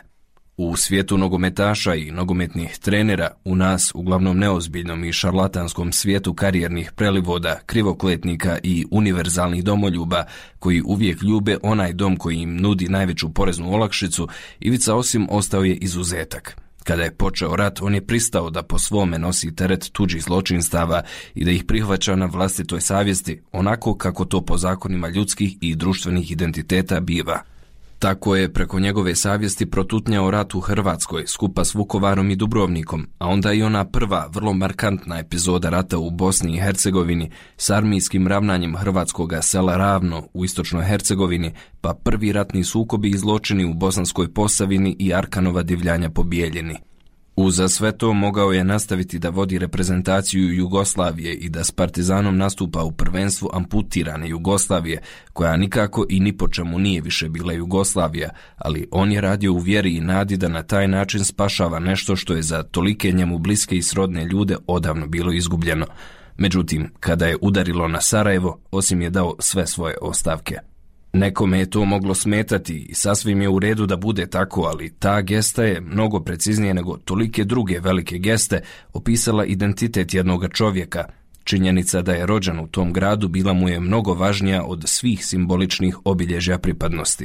U svijetu nogometaša i nogometnih trenera, u nas, uglavnom neozbiljnom i šarlatanskom svijetu karijernih prelivoda, krivokletnika i univerzalnih domoljuba, koji uvijek ljube onaj dom koji im nudi najveću poreznu olakšicu, Ivica Osim ostao je izuzetak. Kada je počeo rat, on je pristao da po svome nosi teret tuđih zločinstava i da ih prihvaća na vlastitoj savjesti, onako kako to po zakonima ljudskih i društvenih identiteta biva. Tako je preko njegove savjesti protutnjao rat u Hrvatskoj skupa s Vukovarom i Dubrovnikom, a onda i ona prva, vrlo markantna epizoda rata u Bosni i Hercegovini s armijskim ravnanjem hrvatskoga sela Ravno u istočnoj Hercegovini, pa prvi ratni sukobi i zločini u Bosanskoj Posavini i Arkanova divljanja po Bijeljini. Uza sve to mogao je nastaviti da vodi reprezentaciju Jugoslavije i da s Partizanom nastupa u prvenstvu amputirane Jugoslavije, koja nikako i ni po čemu nije više bila Jugoslavija, ali on je radio u vjeri i nadi da na taj način spašava nešto što je za tolike njemu bliske i srodne ljude odavno bilo izgubljeno. Međutim, kada je udarilo na Sarajevo, Osim je dao sve svoje ostavke. Nekome je to moglo smetati i sasvim je u redu da bude tako, ali ta gesta je, mnogo preciznije nego tolike druge velike geste, opisala identitet jednoga čovjeka. Činjenica da je rođen u tom gradu bila mu je mnogo važnija od svih simboličnih obilježja pripadnosti.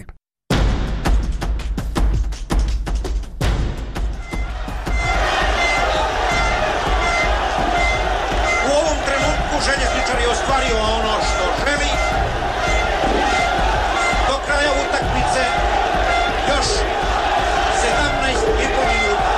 U ovom trenutku Željezničar je ostvario ono što želi. Još sedamnaest i po minuta.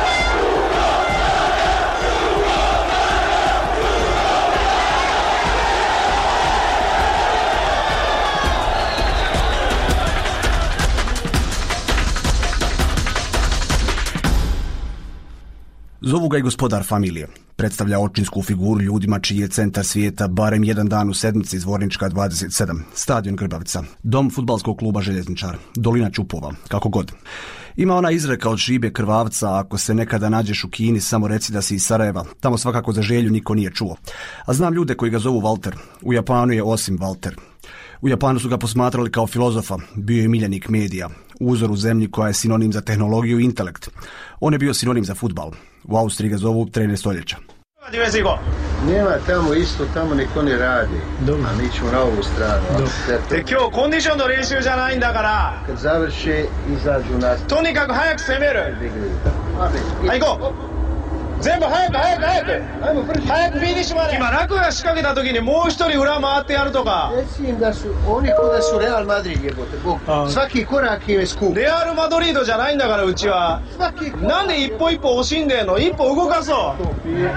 Zovu ga i gospodar familije. Predstavlja očinsku figuru ljudima čiji je centar svijeta barem jedan dan u sedmici Zvornička dvadeset sedam, stadion Grbavica, dom fudbalskog kluba Željezničar, dolina Ćupova, kako god. Ima ona izreka od šibe krvavca, ako se nekada nađeš u Kini, samo reci da si iz Sarajeva, tamo svakako za Želju niko nije čuo. A znam ljude koji ga zovu Walter, u Japanu je Osim Walter. U Japanu su ga posmatrali kao filozofa, bio je miljenik medija, uzor u zemlji koja je sinonim za tehnologiju i intelekt. On je bio sinonim za fudbal. U Austriji ga zovu trener stoljeća. Nema tamo isto, tamo niko ne radi. Dobro. A mi ćemo na ovu stranu. Te kyo kondition no renshuじゃないんだから。 Kad završe, izađu nas. とにかく早く攻める。はい、行こう。全部早く早く早く。早くフィニッシュまで。今ラクが仕掛けた時にもう一人裏回ってやるとか。 Recim da su oni ko da su Real Madrid jebote. Svaki korak im je skup. レアルマドリードじゃないんだからうちは。なんで一歩一歩惜しんでんの？一歩動かそう。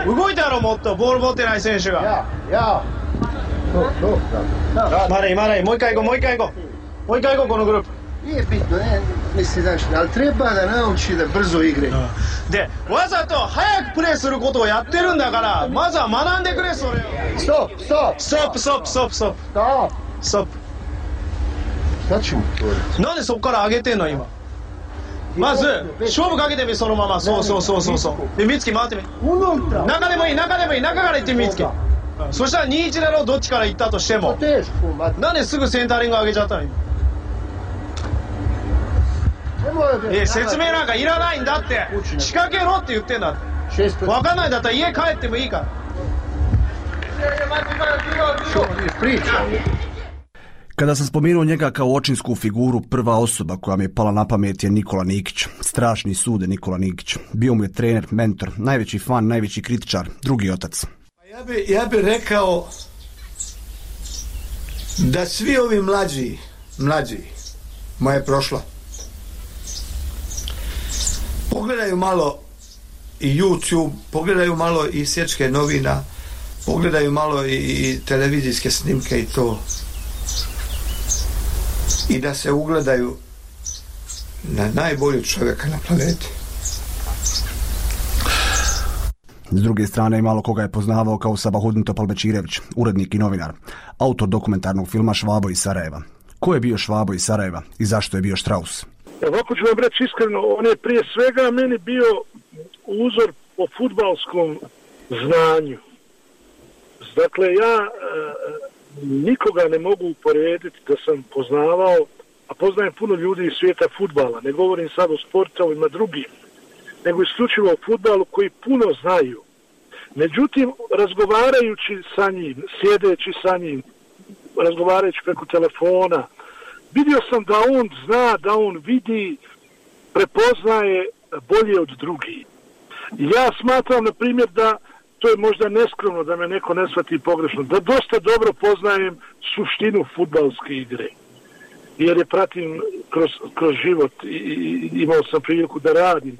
動いてやろうもっとボール持ってない選手が。 Ja, ja. まだいいまだいい。もう一回行こうもう一回行こう。もう一回行こうこのグループ。 Nije bitno, ne, mislim, znači, ali treba da nauči da brzo igre. で、わざと早くプレーすることをやってるんだから、まずは学んでくれ、それを。 ストップ、ストップ。 ストップ、ストップ、ストップ、ストップ。ストップ。 Šta ćemo to? なんでそこから上げてんの、今。まず、勝負かけてみ、そのまま。そうそうそうそうそう。で、美月回ってみ。中でもいい、中でもいい、中から行ってみ、美月。そしたらにいちだろう、どっちから行ったとしても。なんですぐセンタリング上げちゃったの、今。えー、説明なんかいらないんだって仕掛けろって言ってんだって分かんないんだったら家帰ってもいいから。 Kada sam spomenuo njega kao očinsku figuru, prva osoba koja mi je pala na pamet je Nikola Nikić. Strašni sude Nikola Nikić. Bio mu je trener, mentor, najveći fan, najveći kritičar, drugi otac. Ja bi, ja bi rekao da svi ovi mlađi, mlađi, moja je prošla, pogledaju malo i YouTube, pogledaju malo i sječke novina, pogledaju malo i, i televizijske snimke i to. I da se ugledaju na najbolju čovjeka na planeti. S druge strane, malo koga je poznavao kao Sabahudin Topalbečirević, urednik i novinar, autor dokumentarnog filma Švabo iz Sarajeva. Ko je bio Švabo iz Sarajeva i zašto je bio Strauss? Ovako ću vam reći iskreno, on je prije svega meni bio uzor po fudbalskom znanju. Dakle, ja e, nikoga ne mogu uporediti da sam poznavao a poznajem puno ljudi iz svijeta fudbala, ne govorim sad o sportovima drugim, nego isključivo o fudbalu koji puno znaju. Međutim, razgovarajući sa njim, sjedeći sa njim, razgovarajući preko telefona, vidio sam da on zna, da on vidi, prepoznaje bolje od drugih. Ja smatram, na primjer, da to je možda neskromno, da me neko ne shvati pogrešno, da dosta dobro poznajem suštinu fudbalske igre. Jer je pratim kroz, kroz život i, i imao sam priliku da radim.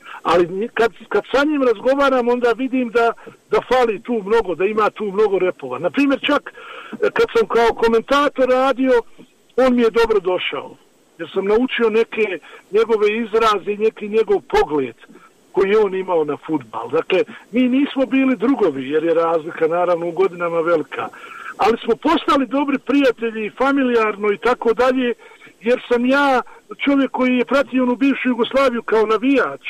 Ali kad, kad sa njim razgovaram, onda vidim da, da fali tu mnogo, da ima tu mnogo repova. Naprimjer, čak kad sam kao komentator radio, on mi je dobro došao. Jer sam naučio neke njegove izraze i neki njegov pogled koji je on imao na fudbal. Dakle, mi nismo bili drugovi, jer je razlika naravno u godinama velika. Ali smo postali dobri prijatelji i familijarno i tako dalje, jer sam ja čovjek koji je pratio onu bivšu Jugoslaviju kao navijač.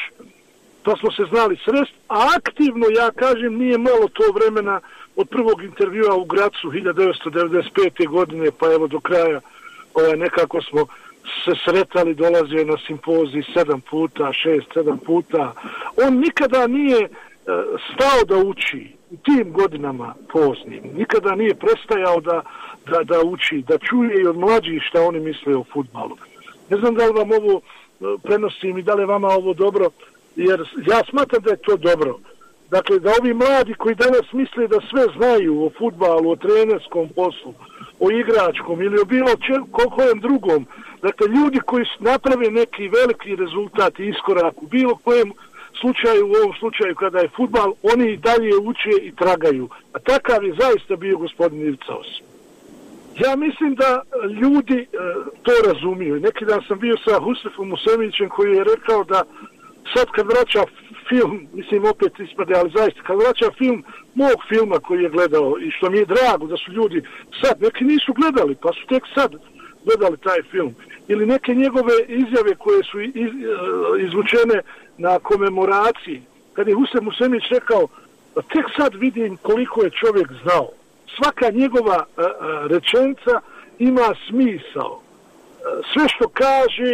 Pa smo se znali srest, a aktivno, ja kažem, nije malo to vremena od prvog intervjua u Gracu hiljadu devetsto devedeset pete. godine, pa evo do kraja ovaj, nekako smo se sretali, dolazio na simpozij sedam puta, šest, sedam puta. On nikada nije uh, stao da uči u tim godinama poznim. Nikada nije prestajao da, da, da uči, da čuje i od mlađih šta oni misle o fudbalu. Ne znam da li vam ovo uh, prenosim i da li je vama ovo dobro, jer ja smatram da je to dobro. Dakle, da ovi mladi koji danas misle da sve znaju o fudbalu, o trenerskom poslu, o igračkom ili o bilo kojem drugom, dakle, ljudi koji naprave neki veliki rezultat i iskorak u bilo kojem slučaju, u ovom slučaju kada je fudbal, oni dalje uče i tragaju. A takav je zaista bio gospodin Ivica Osip. Ja mislim da ljudi e, to razumiju. Neki dan sam bio sa Husrefom Usemićem koji je rekao da sad kad vraća film, mislim opet ispade, ali zaista, kad vraća film mog filma koji je gledao i što mi je drago da su ljudi sad, neki nisu gledali, pa su tek sad gledali taj film. Ili neke njegove izjave koje su iz, izvučene na komemoraciji, kad je Husem Usemić rekao, tek sad vidim koliko je čovjek znao. Svaka njegova a, a, rečenica ima smisao. A, sve što kaže,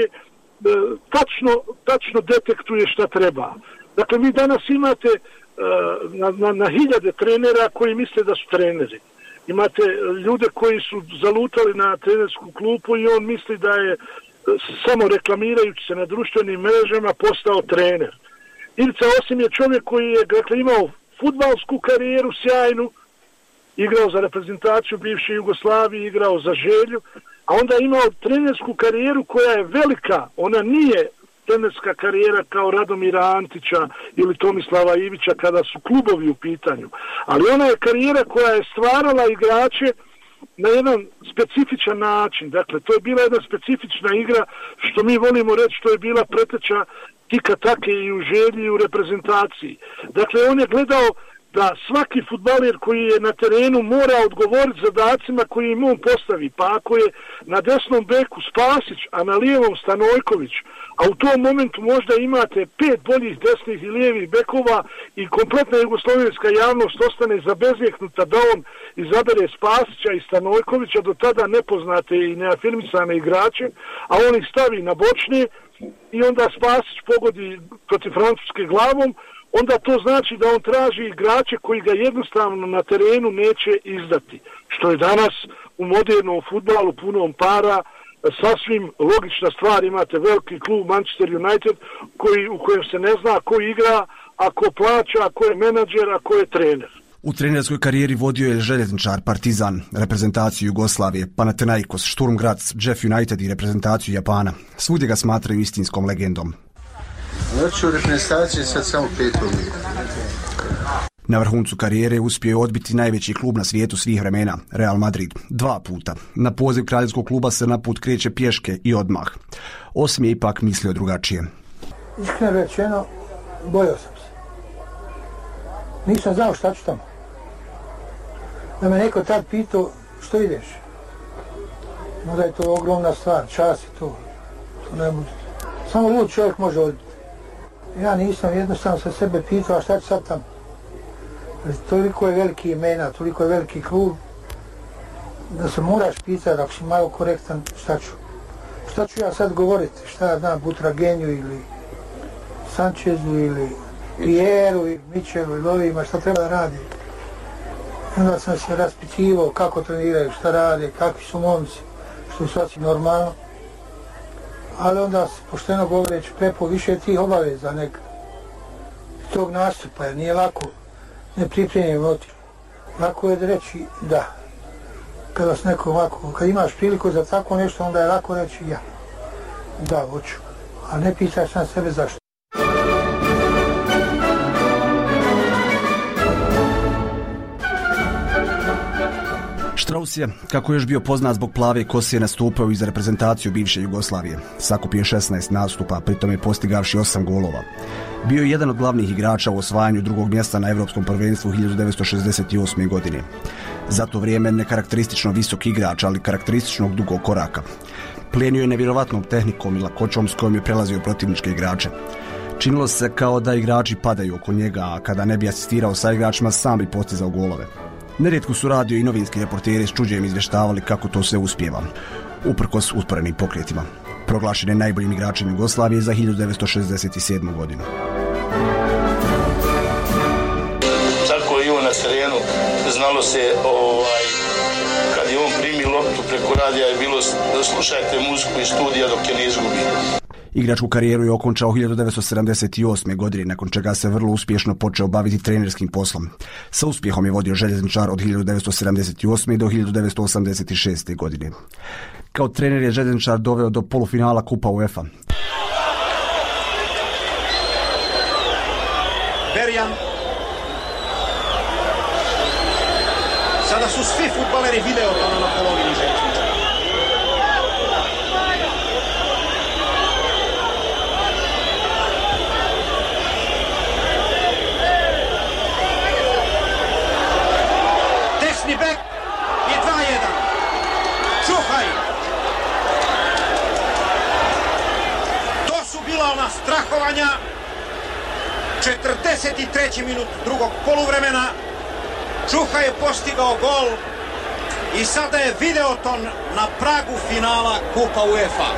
tačno, tačno detektuje šta treba. Dakle, vi danas imate uh, na, na, na hiljade trenera koji misle da su treneri. Imate ljude koji su zalutali na trenersku klupu i on misli da je samo reklamirajući se na društvenim mrežama postao trener. Ivica Osip je čovjek koji je, dakle, imao fudbalsku karijeru sjajnu, igrao za reprezentaciju bivše Jugoslavije, igrao za Želju, a onda je imao trenersku karijeru koja je velika. Ona nije trenerska karijera kao Radomira Antića ili Tomislava Ivića kada su klubovi u pitanju. Ali ona je karijera koja je stvarala igrače na jedan specifičan način. Dakle, to je bila jedna specifična igra, što mi volimo reći, što je bila preteča tika take i u Želji i u reprezentaciji. Dakle, on je gledao da svaki fudbaler koji je na terenu mora odgovoriti zadacima koji im on postavi. Pa ako je na desnom beku Spasić, a na lijevom Stanojković, a u tom momentu možda imate pet boljih desnih i lijevih bekova i kompletna jugoslovenska javnost ostane zabezjeknuta da on izabere Spasića i Stanojkovića, do tada nepoznate i neafirmisane igrače, a on ih stavi na bočne i onda Spasić pogodi protiv Francuske glavom, onda to znači da on traži igrače koji ga jednostavno na terenu neće izdati. Što je danas u modernom fudbalu punom para sasvim logična stvar. Imate veliki klub Manchester United koji, u kojem se ne zna ko igra, a ko plaća, a ko je menadžer, a ko je trener. U trenerskoj karijeri vodio je željezničar, Partizan, reprezentaciju Jugoslavije, Panathinaikos, Sturm Graz, Jeff United i reprezentaciju Japana. Svugdje ga smatraju istinskom legendom. Znači u reprezentaciji sad samo pet godina. Na vrhuncu karijere uspio je odbiti najveći klub na svijetu svih vremena, Real Madrid, dva puta. Na poziv kraljevskog kluba se na put kreće pješke i odmah. Osim je ipak mislio drugačije. Iskreno rečeno, bojao sam se. Nisam znao šta ću tamo. Da me neko tad pitao, što ideš? Možda je to ogromna stvar, čas je to. To ne može. Samo lud čovjek može odbiti. Ja nisam jednostavno sa sebe pitao, a šta ću sad tamo? Toliko je veliki imena, toliko je veliki klub, da se moraš pitati, ako si malo korektan, šta ću? šta ću ja sad govoriti, šta ja znam, Butragenju ili Sančezu ili Pieru ili Mičelu ili ovima, šta treba da radi. Onda sam se raspitivao kako treniraju, šta rade, kakvi su momci, što je sasvim normalno. Ali onda, pošteno govoreći, prepo više tih obaveza nek tog nastupa, jer nije lako nepripremljen otići. Lako je da reći da. Kada vas neko ovako, kad imaš priliku za tako nešto, onda je lako reći ja. Da, hoću. Ali ne pitaš sam sebe zašto. Strauss je, kako je još bio poznat zbog plave kose, nastupao i za reprezentaciju bivše Jugoslavije. Sakupio šesnaest nastupa, pritom je postigavši osam golova. Bio je jedan od glavnih igrača u osvajanju drugog mjesta na Evropskom prvenstvu hiljadu devetsto šezdeset osme. godine. Za to vrijeme nekarakteristično visok igrač, ali karakterističnog dugog koraka. Plijenio je nevjerovatnom tehnikom i lakoćom s kojom je prelazio protivničke igrače. Činilo se kao da igrači padaju oko njega, a kada ne bi asistirao sa igračima, sam bi postizao golove. Nerijetko su radio i novinski reporteri s čuđenjem izvještavali kako to sve uspijeva, uprkos usporenim pokretima. Proglašen je najboljim igračem Jugoslavije za hiljadu devetsto šezdeset sedmu. godinu. Tako je i on na terenu, znalo se, ovaj, kad je on primi loptu preko radija je bilo da slušajte muziku iz studija dok je ne izgubi. Igračku karijeru je okončao hiljadu devetsto sedamdeset osme. godine, nakon čega se vrlo uspješno počeo baviti trenerskim poslom. Sa uspjehom je vodio Željezničar od hiljadu devetsto sedamdeset osme. do hiljadu devetsto osamdeset šeste. godine. Kao trener je Željezničar doveo do polufinala Kupa UEFA. Berjan. Sada su svi fudbaleri video tamo na polovini Željezničara. Bek i dva jedan. Čuhaj. To su bila ona strahovanja. četrdeset treći minut drugog poluvremena. Čuhaj je postigao gol i sada je Videoton na pragu finala Kupa UEFA.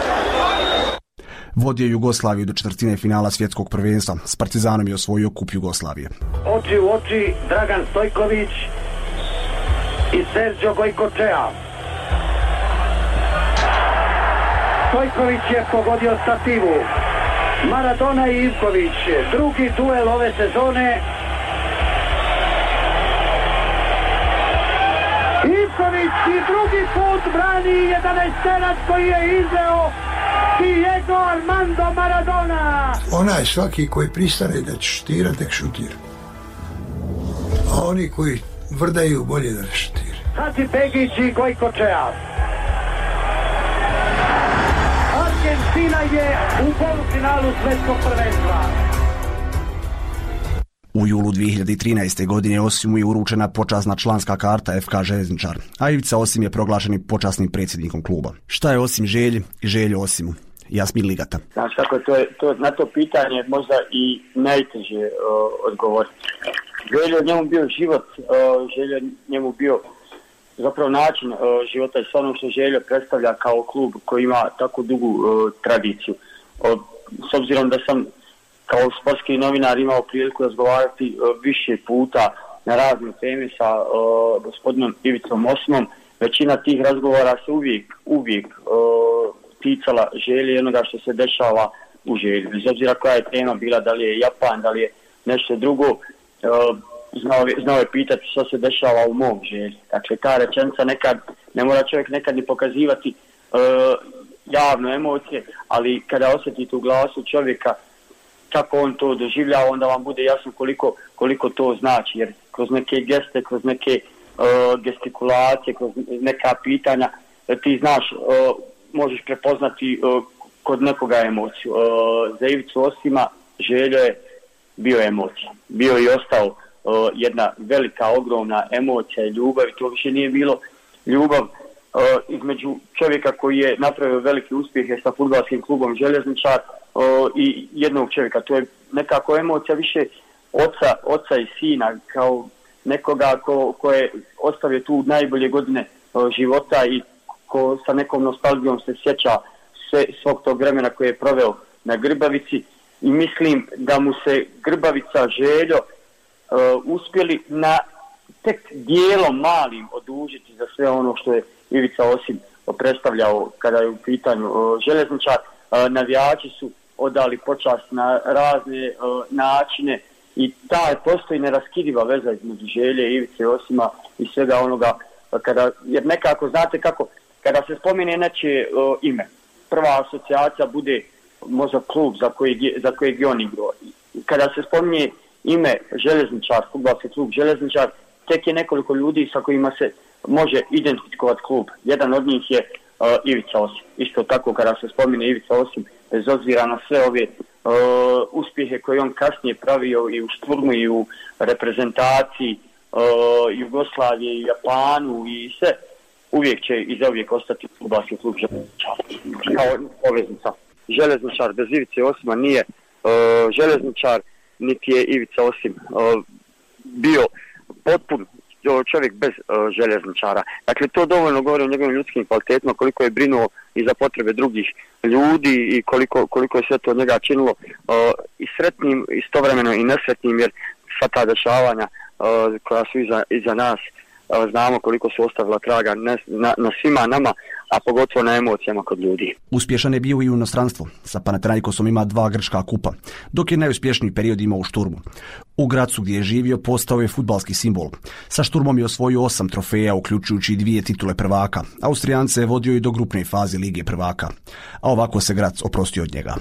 Vodio Jugoslaviju do četvrtine finala svjetskog prvenstva. S Partizanom je osvojio Kup Jugoslavije. Oči u oči Dragan Stojković i Sergio Gojkočea. Stojković je pogodio stativu. Maradona i Ivković, drugi duel ove sezone. Ivković i drugi put brani jedanaesterac koji je izveo Diego Armando Maradona. Onaj svaki koji pristane da će šutira, tek šutira. A oni koji vrdaju bolje da ne šutira. Hadži Begić i Gojkočea. Argentina je u polufinalu svjetskog prvenstva. U julu dvije hiljade trinaeste. godine Osimu je uručena počasna članska karta F K Željezničar, a Ivica Osim je proglašen počasnim predsjednikom kluba. Šta je Osim Želji i Željo Osimu? Jasmin Ligata. Znaš kako, to je, to, na to pitanje možda i najteže uh, odgovoriti. Željo njemu bio život, uh, Željo njemu bio zapravo način uh, života i sve ono što Željo predstavlja kao klub koji ima tako dugu uh, tradiciju. Uh, s obzirom da sam kao sportski novinar imao priliku razgovarati uh, više puta na razne teme sa uh, gospodinom Ivicom Osimom, većina tih razgovora se uvijek, uvijek uh, ticala Želje i onoga što se dešava u Želji. Bez obzira koja je tema bila, da li je Japan, da li je nešto drugo, uh, znao, znao je pitati što se dešava u mom Želji. Dakle, ta rečenica nekad, ne mora čovjek nekad ni pokazivati uh, javno emocije, ali kada osjetite u glasu čovjeka kako on to doživljava, onda vam bude jasno koliko, koliko to znači, jer kroz neke geste, kroz neke uh, gestikulacije, kroz neka pitanja, ti znaš, uh, možeš prepoznati uh, kod nekoga emociju. Uh, za Ivicu Osima Željo je bio emocija. Bio i ostao uh, jedna velika, ogromna emocija i ljubav, i to više nije bilo ljubav uh, između čovjeka koji je napravio veliki uspjehe sa fudbalskim klubom Željezničar uh, i jednog čovjeka. To je nekako emocija više oca, oca i sina, kao nekoga ko, ko je ostavio tu najbolje godine uh, života i ko sa nekom nostalgijom se sjeća sve, svog tog vremena koje je proveo na Grbavici i mislim da mu se Grbavica, Željo uh, uspjeli na tek dijelom malim odužiti za sve ono što je Ivica Osim predstavljao kada je u pitanju uh, željezničar. Uh, navijači su odali počast na razne uh, načine i ta postoji neraskidiva veza između Želje, Ivice Osima i svega onoga, kada, jer nekako znate kako, kada se spomene nečije uh, ime, prva asocijacija bude možda klub za kojeg, za kojeg je on igrao. Kada se spominje ime željezničar, fudbalski klub željezničar, tek je nekoliko ljudi sa kojima se može identifikovati klub. Jedan od njih je uh, Ivica Osim. Isto tako kada se spomine Ivica Osim, bez obzira na sve ove uh, uspjehe koje on kasnije pravio i u Šturmu i u reprezentaciji uh, Jugoslavije i Japanu i sve, uvijek će i za uvijek ostati fudbalski klub željezničar. Kao poveznica. Željezničar bez Ivice Osima nije uh, željezničar, niti je Ivica Osim uh, bio potpun čovjek bez uh, željezničara. Dakle, to dovoljno govori o njegovim ljudskim kvalitetima, koliko je brinuo i za potrebe drugih ljudi i koliko, koliko je sve to od njega činilo uh, i sretnim, istovremeno i nesretnim, jer sva ta dešavanja uh, koja su iza, iza nas, uh, znamo koliko su ostavila traga na, na, na svima nama, a pogotovo na emocijama kod ljudi. Uspješan je bio i u inostranstvu. Sa Panathinaikosom ima dva grčka kupa, dok je najuspješniji period imao u Šturmu. U Gracu gdje je živio postao je fudbalski simbol. Sa Šturmom je osvojio osam trofeja, uključujući dvije titule prvaka. Austrijance je vodio i do grupne faze Lige prvaka. A ovako se Grac oprostio od njega.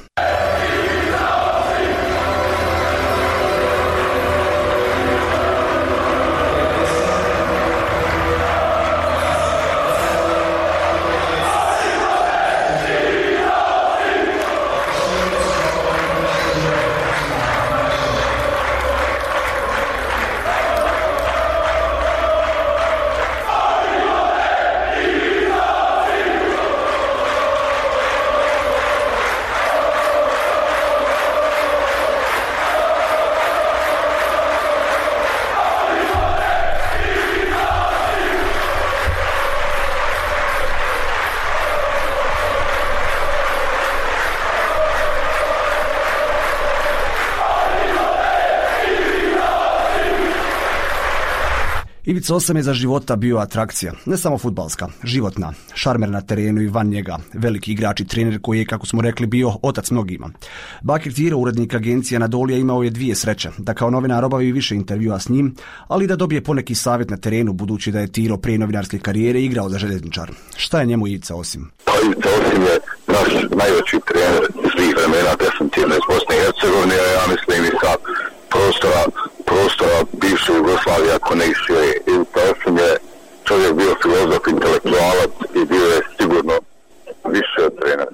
Ivica Osam je za života bio atrakcija, ne samo fudbalska, životna, šarmer na terenu i van njega, veliki igrač i trener koji je, kako smo rekli, bio otac mnogima. Bakir Tiro, urednik agencije Anadolija, imao je dvije sreće, da kao novinar obavi više intervjua s njim, ali da dobije poneki savjet na terenu, budući da je Tiro prije novinarske karijere igrao za željezničar. Šta je njemu Ivica Osim? Pa Ivica Osim je naš najveći trener svih vremena, definitivno iz Bosne i Hercegovine, ja mislim i sa prostora prostora bivše Jugoslavije, ako ne i šire. Ivica Osim je čovjek bio filozof, intelektualac i bio je sigurno više od trenera.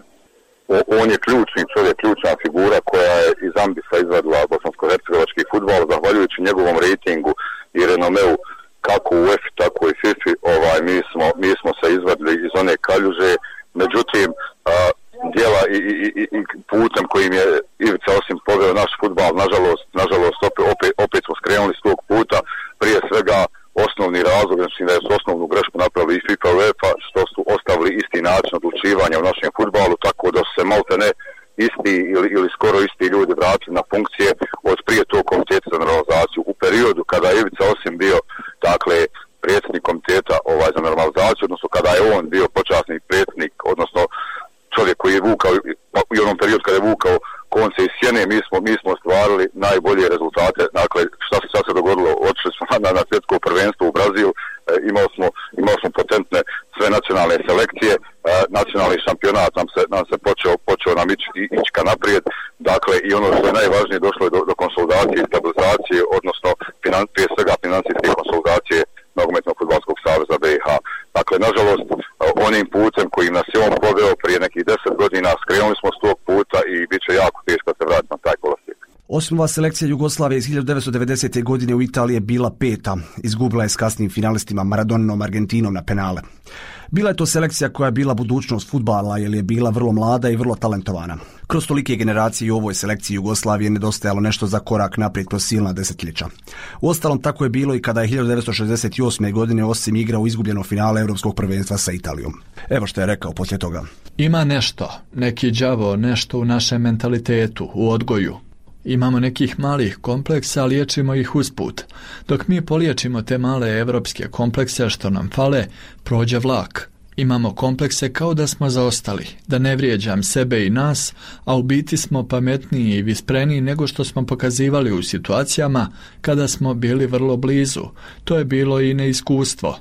On je ključni čovjek, ključna figura koja je iz ambisa izvadila bosansko-hercegovački fudbal, zahvaljujući njegovom rejtingu i renomeu kako u UEFA tako i FIFA, ovaj, mi, smo, mi smo se izvadili iz one kaljuže, međutim a, djela i, i, i, i putem kojim je Ivica Osim poveo naš fudbal, nažalost, nažalost opet, opet, opet smo skrenuli s tog puta, prije svega osnovni razlog, znači da je su osnovnu grešku napravili i FIFA i UEFA, što su ostavili isti način odlučivanja u našem fudbalu, tako da su se malte ne isti ili, ili skoro isti ljudi vratili na funkcije od prije tog komiteta za normalizaciju. U periodu kada je Ivica Osim bio, dakle, predsjednik komiteta ovaj, za normalizaciju, odnosno kada je on bio počasni predsjednik, odnosno čovjek koji je vukao, i onom periodu kada je vukao konce iz sjene, mi smo, mi smo ostvarili najbolje rezultate. Dakle, šta se sad se dogodilo? Otišli smo na, na svjetsko prvenstvo u Brazil, e, imali smo, imali smo potentne sve nacionalne selekcije, e, nacionalni šampionat nam se, nam se počeo, počeo nam ići, ići ka naprijed. Dakle, i ono što je najvažnije, došlo je do, do konsolidacije i stabilizacije, odnosno finan, prije svega financijske konsolidacije Nogometnog fudbalskog saveza B i H. Dakle, nažalost, onim putem kojim nas je on poveo prije nekih deset godina, skrenuli smo s tog puta i bit će jako teško se vratiti na taj kolosijek. Osimova selekcija Jugoslavije iz hiljadu devetsto devedesete. godine u Italiji je bila peta. Izgubila je s kasnim finalistima Maradoninom Argentinom na penale. Bila je to selekcija koja je bila budućnost fudbala jer je bila vrlo mlada i vrlo talentovana. Kroz tolike generacije i u ovoj selekciji Jugoslavije nedostajalo nešto za korak naprijed kroz silna desetljeća. Uostalom tako je bilo i kada je hiljadu devetsto šezdeset osme. godine Osim igrao u izgubljeno finale Europskog prvenstva sa Italijom. Evo što je rekao poslije toga. Ima nešto, neki đavo, nešto u našem mentalitetu, u odgoju. Imamo nekih malih kompleksa, liječimo ih usput. Dok mi poliječimo te male evropske komplekse što nam fale, prođe vlak. Imamo komplekse kao da smo zaostali, da ne vrijeđam sebe i nas, a u biti smo pametniji i vispreniji nego što smo pokazivali u situacijama kada smo bili vrlo blizu. To je bilo i neiskustvo.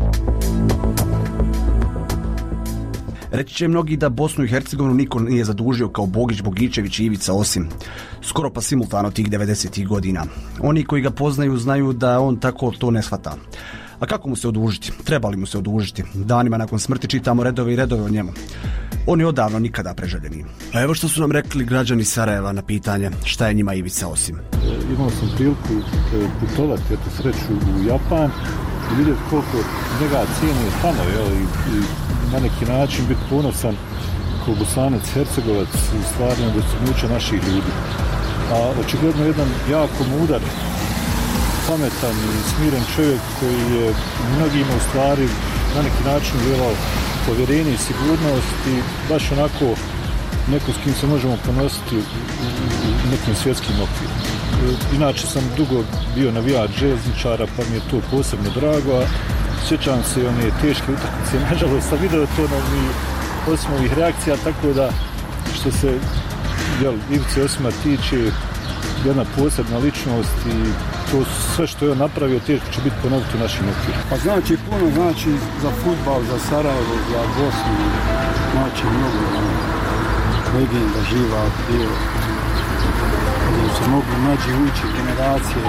Reći će mnogi da Bosnu i Hercegovinu niko nije zadužio kao Bogić, Bogičević i Ivica Osim. Skoro pa simultano tih devedesetih godina. Oni koji ga poznaju znaju da on tako to ne shvata. A kako mu se odužiti? Trebali mu se odužiti. Danima nakon smrti čitamo redove i redove o njemu. On je odavno nikada preželjeni. A evo što su nam rekli građani Sarajeva na pitanje šta je njima Ivica Osim. Imao sam priliku putovati, eto, sreću u Japan i vidjeti koliko njega cijene tamo, jel, i, i na neki način biti ponosan kao Bosanac, Hercegovac u stvarno dostignuća naših ljudi. A očigledno jedan jako mudar, pametan i smiren čovjek koji je mnogima u stvari na neki način djelao povjerenje i sigurnost i baš onako neko s kim se možemo ponositi u, u nekim svjetskim okvirima. Inače sam dugo bio navijač željezničara pa mi je to posebno drago, a sjećam se one teške utakmice, nažalost sam vidio to na mi osim ovih reakcija, tako da što se jel, Ivice Osima tiče, jedna posebna ličnost i to sve što je on napravio teško će biti ponoviti u našim okvirima. Pa znači puno, znači za fudbal, za Sarajevo, za Bosnu, znači mnogo legenda živa bio, gdje se mogu mlađi ući generacije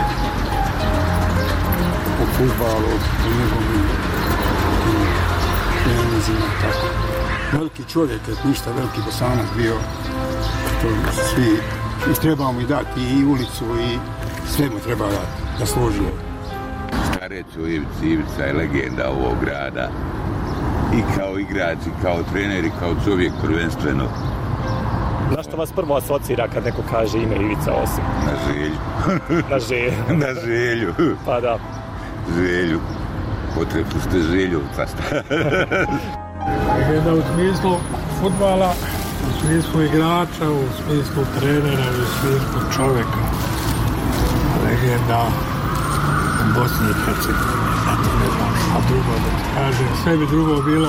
o fudbalu, o njegovim trenizima, tako. Veliki čovjek, ništa veliki Bosanac bio, to svi, i treba mu i dati i ulicu i sve mu treba dati, da složi. Starec u Ivici, Ivica je legenda ovog grada. I kao igrač, i kao trener, i kao čovjek prvenstveno. Na što vas prvo asocira kad neko kaže ime Ivica Osim? Na želju. Na želju. Na želju. Pa da. Želju. Potrebno ste želju, pa šta? Legenda u smislu fudbala, u smislu igrača, u smislu trenera, u smislu čovjeka. Legenda u Bosni i Hercegovini. Ne znam šta drugo da ti kažem. Sve bi drugo bilo.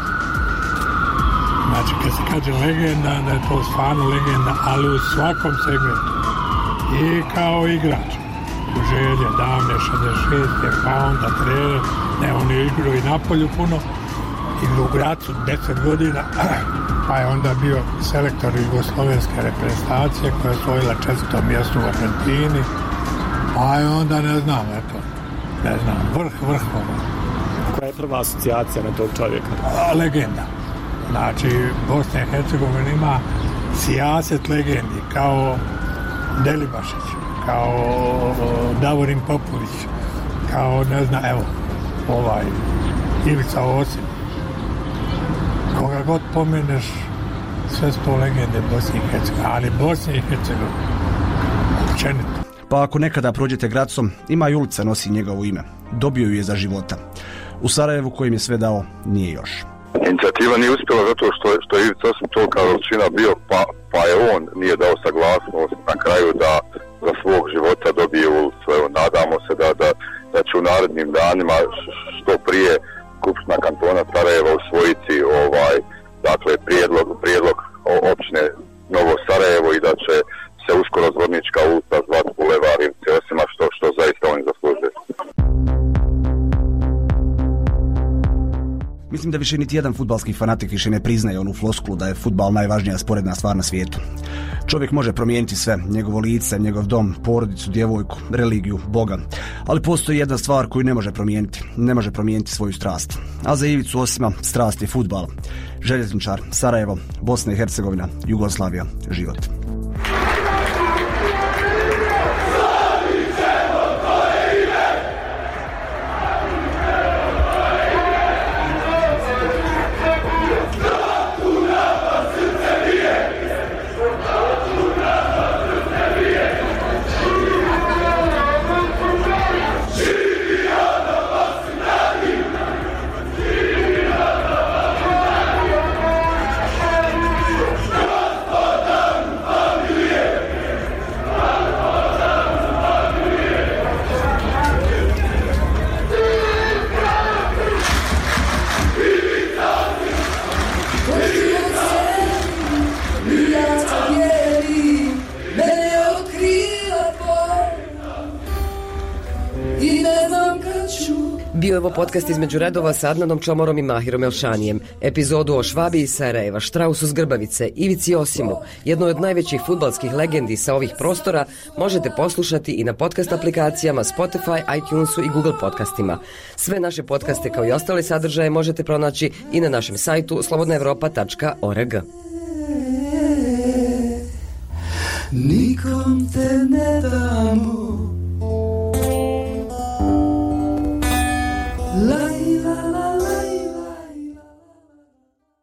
Znači, kad se kaže legenda, da je to stvarno legenda, ali u svakom segmentu. I kao igrač. U želje, davne, šezdeset šeste, pa onda trener. Ne, on je igrao i napolju puno. Igrao u Gracu deset godina. Pa je onda bio selektor jugoslovenske reprezentacije koja je osvojila četvrto mjesto u Argentini. Pa je onda, ne znam, eto, ne znam, vrh vrhova. Koja je prva asocijacija na tog čovjeka? A, legenda. Znači, Bosna i Hercegovina ima sijaset legendi, kao Delibašić, kao Davorin Popović, kao, ne znam, evo, ovaj, Ivica Osim. Koga god pomeneš, sve su to legende Bosne i Hercegovine, ali Bosne i Hercegovine, općenito. Pa ako nekada prođete Gracom, ima i ulica nosi njegovo ime. Dobio ju je za života. U Sarajevu kojim je sve dao, nije još. Inicijativa nije uspjela zato što, što je Ivica Osim tolika veličina bio, pa, pa je on nije dao saglasnost na kraju da za svog života dobije ulicu. Evo, nadamo se da, da, da će u narednim danima što prije Skupština kantona Sarajeva usvojiti ovaj, dakle, prijedlog, prijedlog općine Novo Sarajevo i da će se uskoro Zvornička ulica zvati Bulevar Ivice Osima, što, što zaista oni zaslužuju. Mislim da više niti jedan fudbalski fanatik više ne priznaje onu floskulu da je fudbal najvažnija sporedna stvar na svijetu. Čovjek može promijeniti sve, njegovo lice, njegov dom, porodicu, djevojku, religiju, Boga. Ali postoji jedna stvar koju ne može promijeniti. Ne može promijeniti svoju strast. A za Ivicu Osima strast je fudbal. Željezničar, Sarajevo, Bosna i Hercegovina, Jugoslavija, život. Bio je ovo podcast između redova sa Adnanom Čomorom i Mahirom Elšanijem. Epizodu o Švabi iz Sarajeva, Štrausu s Grbavice, Ivici Osimu, jednoj od najvećih fudbalskih legendi sa ovih prostora, možete poslušati i na podcast aplikacijama Spotify, iTunesu i Google podcastima. Sve naše podcaste kao i ostale sadržaje možete pronaći i na našem sajtu slobodna evropa tačka org. Nikom te ne dam